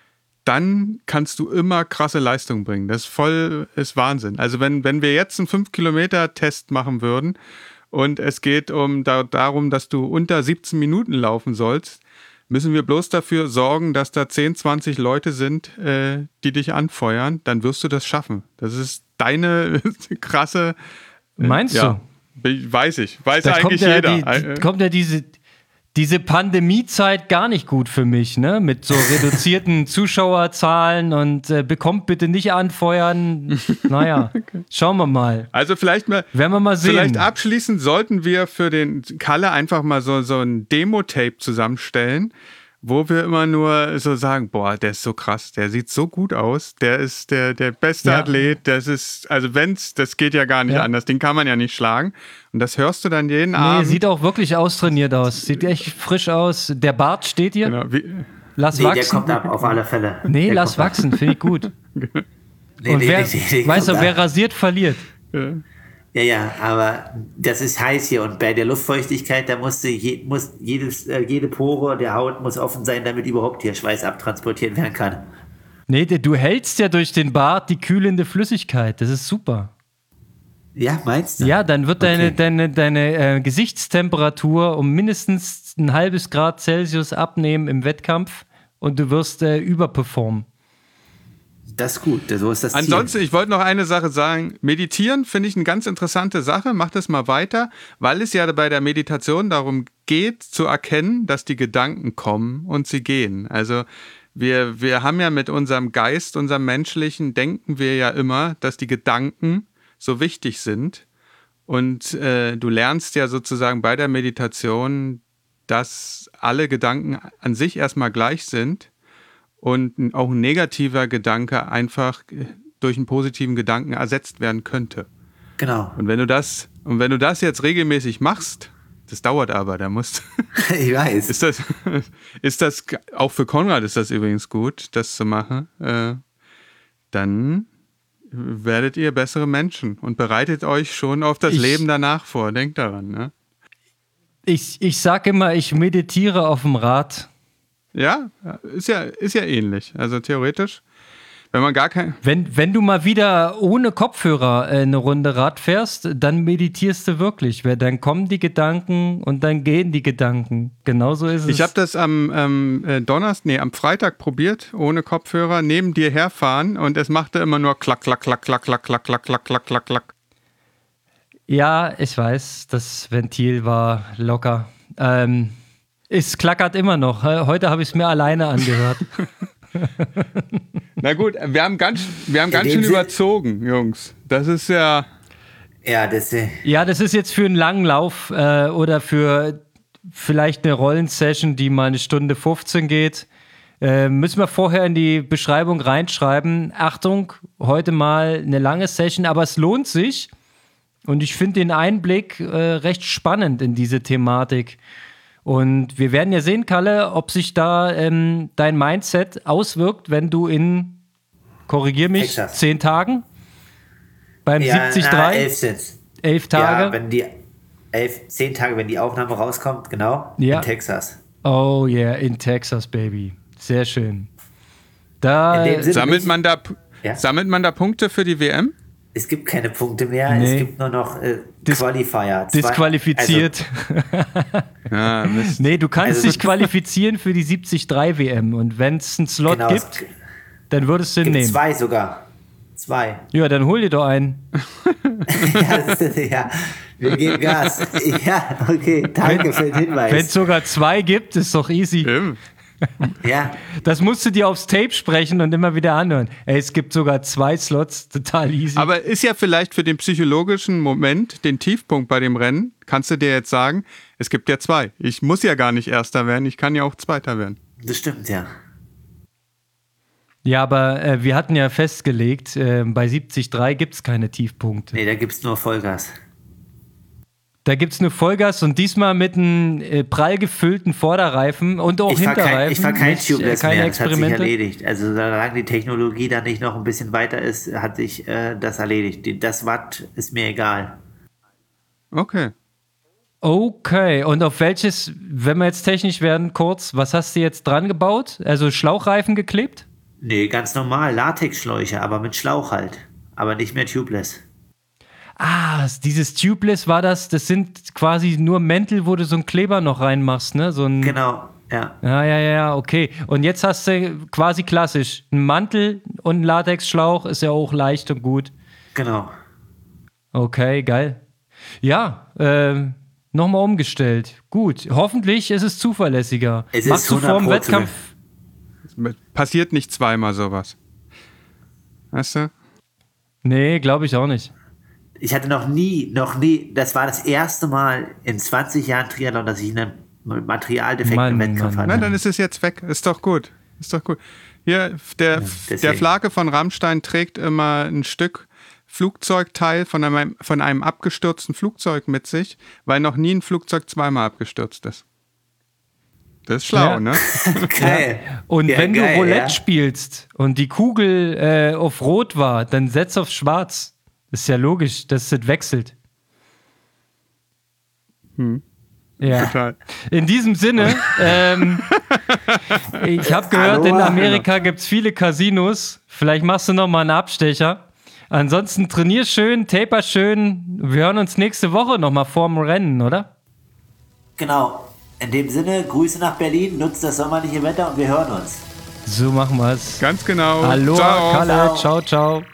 dann kannst du immer krasse Leistung bringen. Das ist Wahnsinn. Also wenn wir jetzt einen 5-Kilometer-Test machen würden und es geht darum, dass du unter 17 Minuten laufen sollst, müssen wir bloß dafür sorgen, dass da 10, 20 Leute sind, die dich anfeuern, dann wirst du das schaffen. Das ist deine krasse... Meinst du? Weiß da eigentlich jeder. Kommt ja diese Pandemiezeit gar nicht gut für mich, ne? Mit so reduzierten Zuschauerzahlen und bekommt bitte nicht anfeuern. Naja, schauen wir mal. Also werden wir mal sehen. Vielleicht abschließend sollten wir für den Kalle einfach mal so ein Demo-Tape zusammenstellen, wo wir immer nur so sagen, boah, der ist so krass, der sieht so gut aus, der ist der beste Athlet, das geht ja gar nicht anders, den kann man ja nicht schlagen. Und das hörst du dann jeden Abend. Sieht auch wirklich austrainiert aus, sieht echt frisch aus. Der Bart steht dir. Genau. Lass wachsen. Der kommt ab, auf alle Fälle. Lass wachsen, finde ich gut. Und wer rasiert, verliert. Ja, aber das ist heiß hier und bei der Luftfeuchtigkeit, da muss jede Pore der Haut muss offen sein, damit überhaupt hier Schweiß abtransportiert werden kann. Nee, du hältst ja durch den Bart die kühlende Flüssigkeit, das ist super. Ja, meinst du? Ja, dann wird deine Gesichtstemperatur um mindestens ein halbes Grad Celsius abnehmen im Wettkampf und du wirst überperformen. Das ist gut, so ist das Ziel. Ansonsten, ich wollte noch eine Sache sagen. Meditieren finde ich eine ganz interessante Sache. Mach das mal weiter, weil es ja bei der Meditation darum geht, zu erkennen, dass die Gedanken kommen und sie gehen. Also wir haben ja mit unserem Geist, unserem menschlichen, denken wir ja immer, dass die Gedanken so wichtig sind. Und du lernst ja sozusagen bei der Meditation, dass alle Gedanken an sich erstmal gleich sind. Und auch ein negativer Gedanke einfach durch einen positiven Gedanken ersetzt werden könnte. Genau. Und wenn du das jetzt regelmäßig machst, das dauert aber, da musst ich weiß. Ist das auch für Konrad ist das übrigens gut, das zu machen. Dann werdet ihr bessere Menschen und bereitet euch schon auf das Leben danach vor. Denkt daran, ne? Ich sag immer, ich meditiere auf dem Rad. Ja, ist ja ähnlich. Also theoretisch Wenn man gar kein... Wenn du mal wieder ohne Kopfhörer eine Runde Rad fährst, dann meditierst du wirklich, weil dann kommen die Gedanken und dann gehen die Gedanken. Genauso ist es. Ich habe das am Freitag probiert, ohne Kopfhörer, neben dir herfahren und es machte immer nur klack, klack, klack, klack, klack, klack, klack, klack, klack, klack, klack. Ja, ich weiß, das Ventil war locker. Es klackert immer noch. Heute habe ich es mir alleine angehört. Na gut, wir haben ganz schön überzogen, Jungs. Das ist ja... Ja, das ist jetzt für einen langen Lauf oder für vielleicht eine Rollensession, die mal 1:15 geht. Müssen wir vorher in die Beschreibung reinschreiben. Achtung, heute mal eine lange Session, aber es lohnt sich. Und ich finde den Einblick recht spannend in diese Thematik. Und wir werden ja sehen, Kalle, ob sich da dein Mindset auswirkt, wenn du in, korrigier mich, Texas. 10 Tagen beim ja, 73? 11 sind's. 11 Tage? Ja, wenn die 10 Tage, wenn die Aufnahme rauskommt, genau, Ja. in Texas. Oh yeah, in Texas, Baby. Sehr schön. Da In dem Sinne Sammelt man da Punkte für die WM? Es gibt keine Punkte mehr, Nee. es gibt nur noch Qualifier. disqualifiziert. Ja, Mist. Nee, du kannst Also- dich qualifizieren für die 73 WM. Und wenn es einen Slot Genau, es gibt, dann würdest du ihn gibt nehmen. 2 sogar. 2. Ja, dann hol dir doch einen. Ja, wir geben Gas. Ja, okay, danke für den Wenn es Hinweis. sogar 2 gibt, ist doch easy. Eben. Ja, Das musst du dir aufs Tape sprechen und immer wieder anhören. Ey, es gibt sogar 2 Slots, total easy. Aber ist ja vielleicht für den psychologischen Moment, den Tiefpunkt bei dem Rennen, kannst du dir jetzt sagen, es gibt ja 2. Ich muss ja gar nicht Erster werden, ich kann ja auch Zweiter werden. das stimmt, ja. Ja, aber wir hatten ja festgelegt, bei 73 gibt es keine Tiefpunkte. Nee, da gibt es nur Vollgas. Da gibt es nur Vollgas und diesmal mit einem prall gefüllten Vorderreifen und auch Ich fahr Hinterreifen. kein nicht, Tubeless keine mehr, das hat sich Experimente. erledigt. Also solange die Technologie da nicht noch ein bisschen weiter ist, hat sich das erledigt. Das Watt ist mir egal. Okay. Okay, und auf welches, wenn wir jetzt technisch werden, kurz, was hast du jetzt dran gebaut? Also Schlauchreifen geklebt? Nee, ganz normal, Latexschläuche, aber mit Schlauch halt. Aber nicht mehr tubeless. Ah, dieses Tubeless war das sind quasi nur Mäntel, wo du so einen Kleber noch reinmachst, ne? So ein, Genau, ja. Ja, okay. Und jetzt hast du quasi klassisch einen Mantel und einen Latexschlauch, ist ja auch leicht und gut. Genau. Okay, geil. Ja, nochmal umgestellt. Gut, hoffentlich ist es zuverlässiger. Es Machst ist du vor dem 100% Wettkampf? Passiert nicht zweimal sowas. Weißt du? Nee, glaube ich auch nicht. Ich hatte noch nie, das war das erste Mal in 20 Jahren Triathlon, dass ich einen materialdefekten Wettkampf hatte. Nein, dann ist es jetzt weg. Ist doch gut. Hier, der deswegen. Flake von Rammstein trägt immer ein Stück Flugzeugteil von einem abgestürzten Flugzeug mit sich, weil noch nie ein Flugzeug zweimal abgestürzt ist. Das ist schlau, Ja. ne? Geil. Und Ja, wenn geil, du Roulette ja. spielst und die Kugel auf Rot war, dann setz auf Schwarz. Ist ja logisch, dass es wechselt. Ja. Total. In diesem Sinne, ich habe gehört, in Amerika gibt es viele Casinos. Vielleicht machst du noch mal einen Abstecher. Ansonsten trainier schön, taper schön. Wir hören uns nächste Woche noch mal vorm Rennen, oder? Genau. In dem Sinne, Grüße nach Berlin, nutzt das sommerliche Wetter und wir hören uns. So machen wir es. Ganz genau. Hallo, Ciao. Kalle. Ciao, ciao.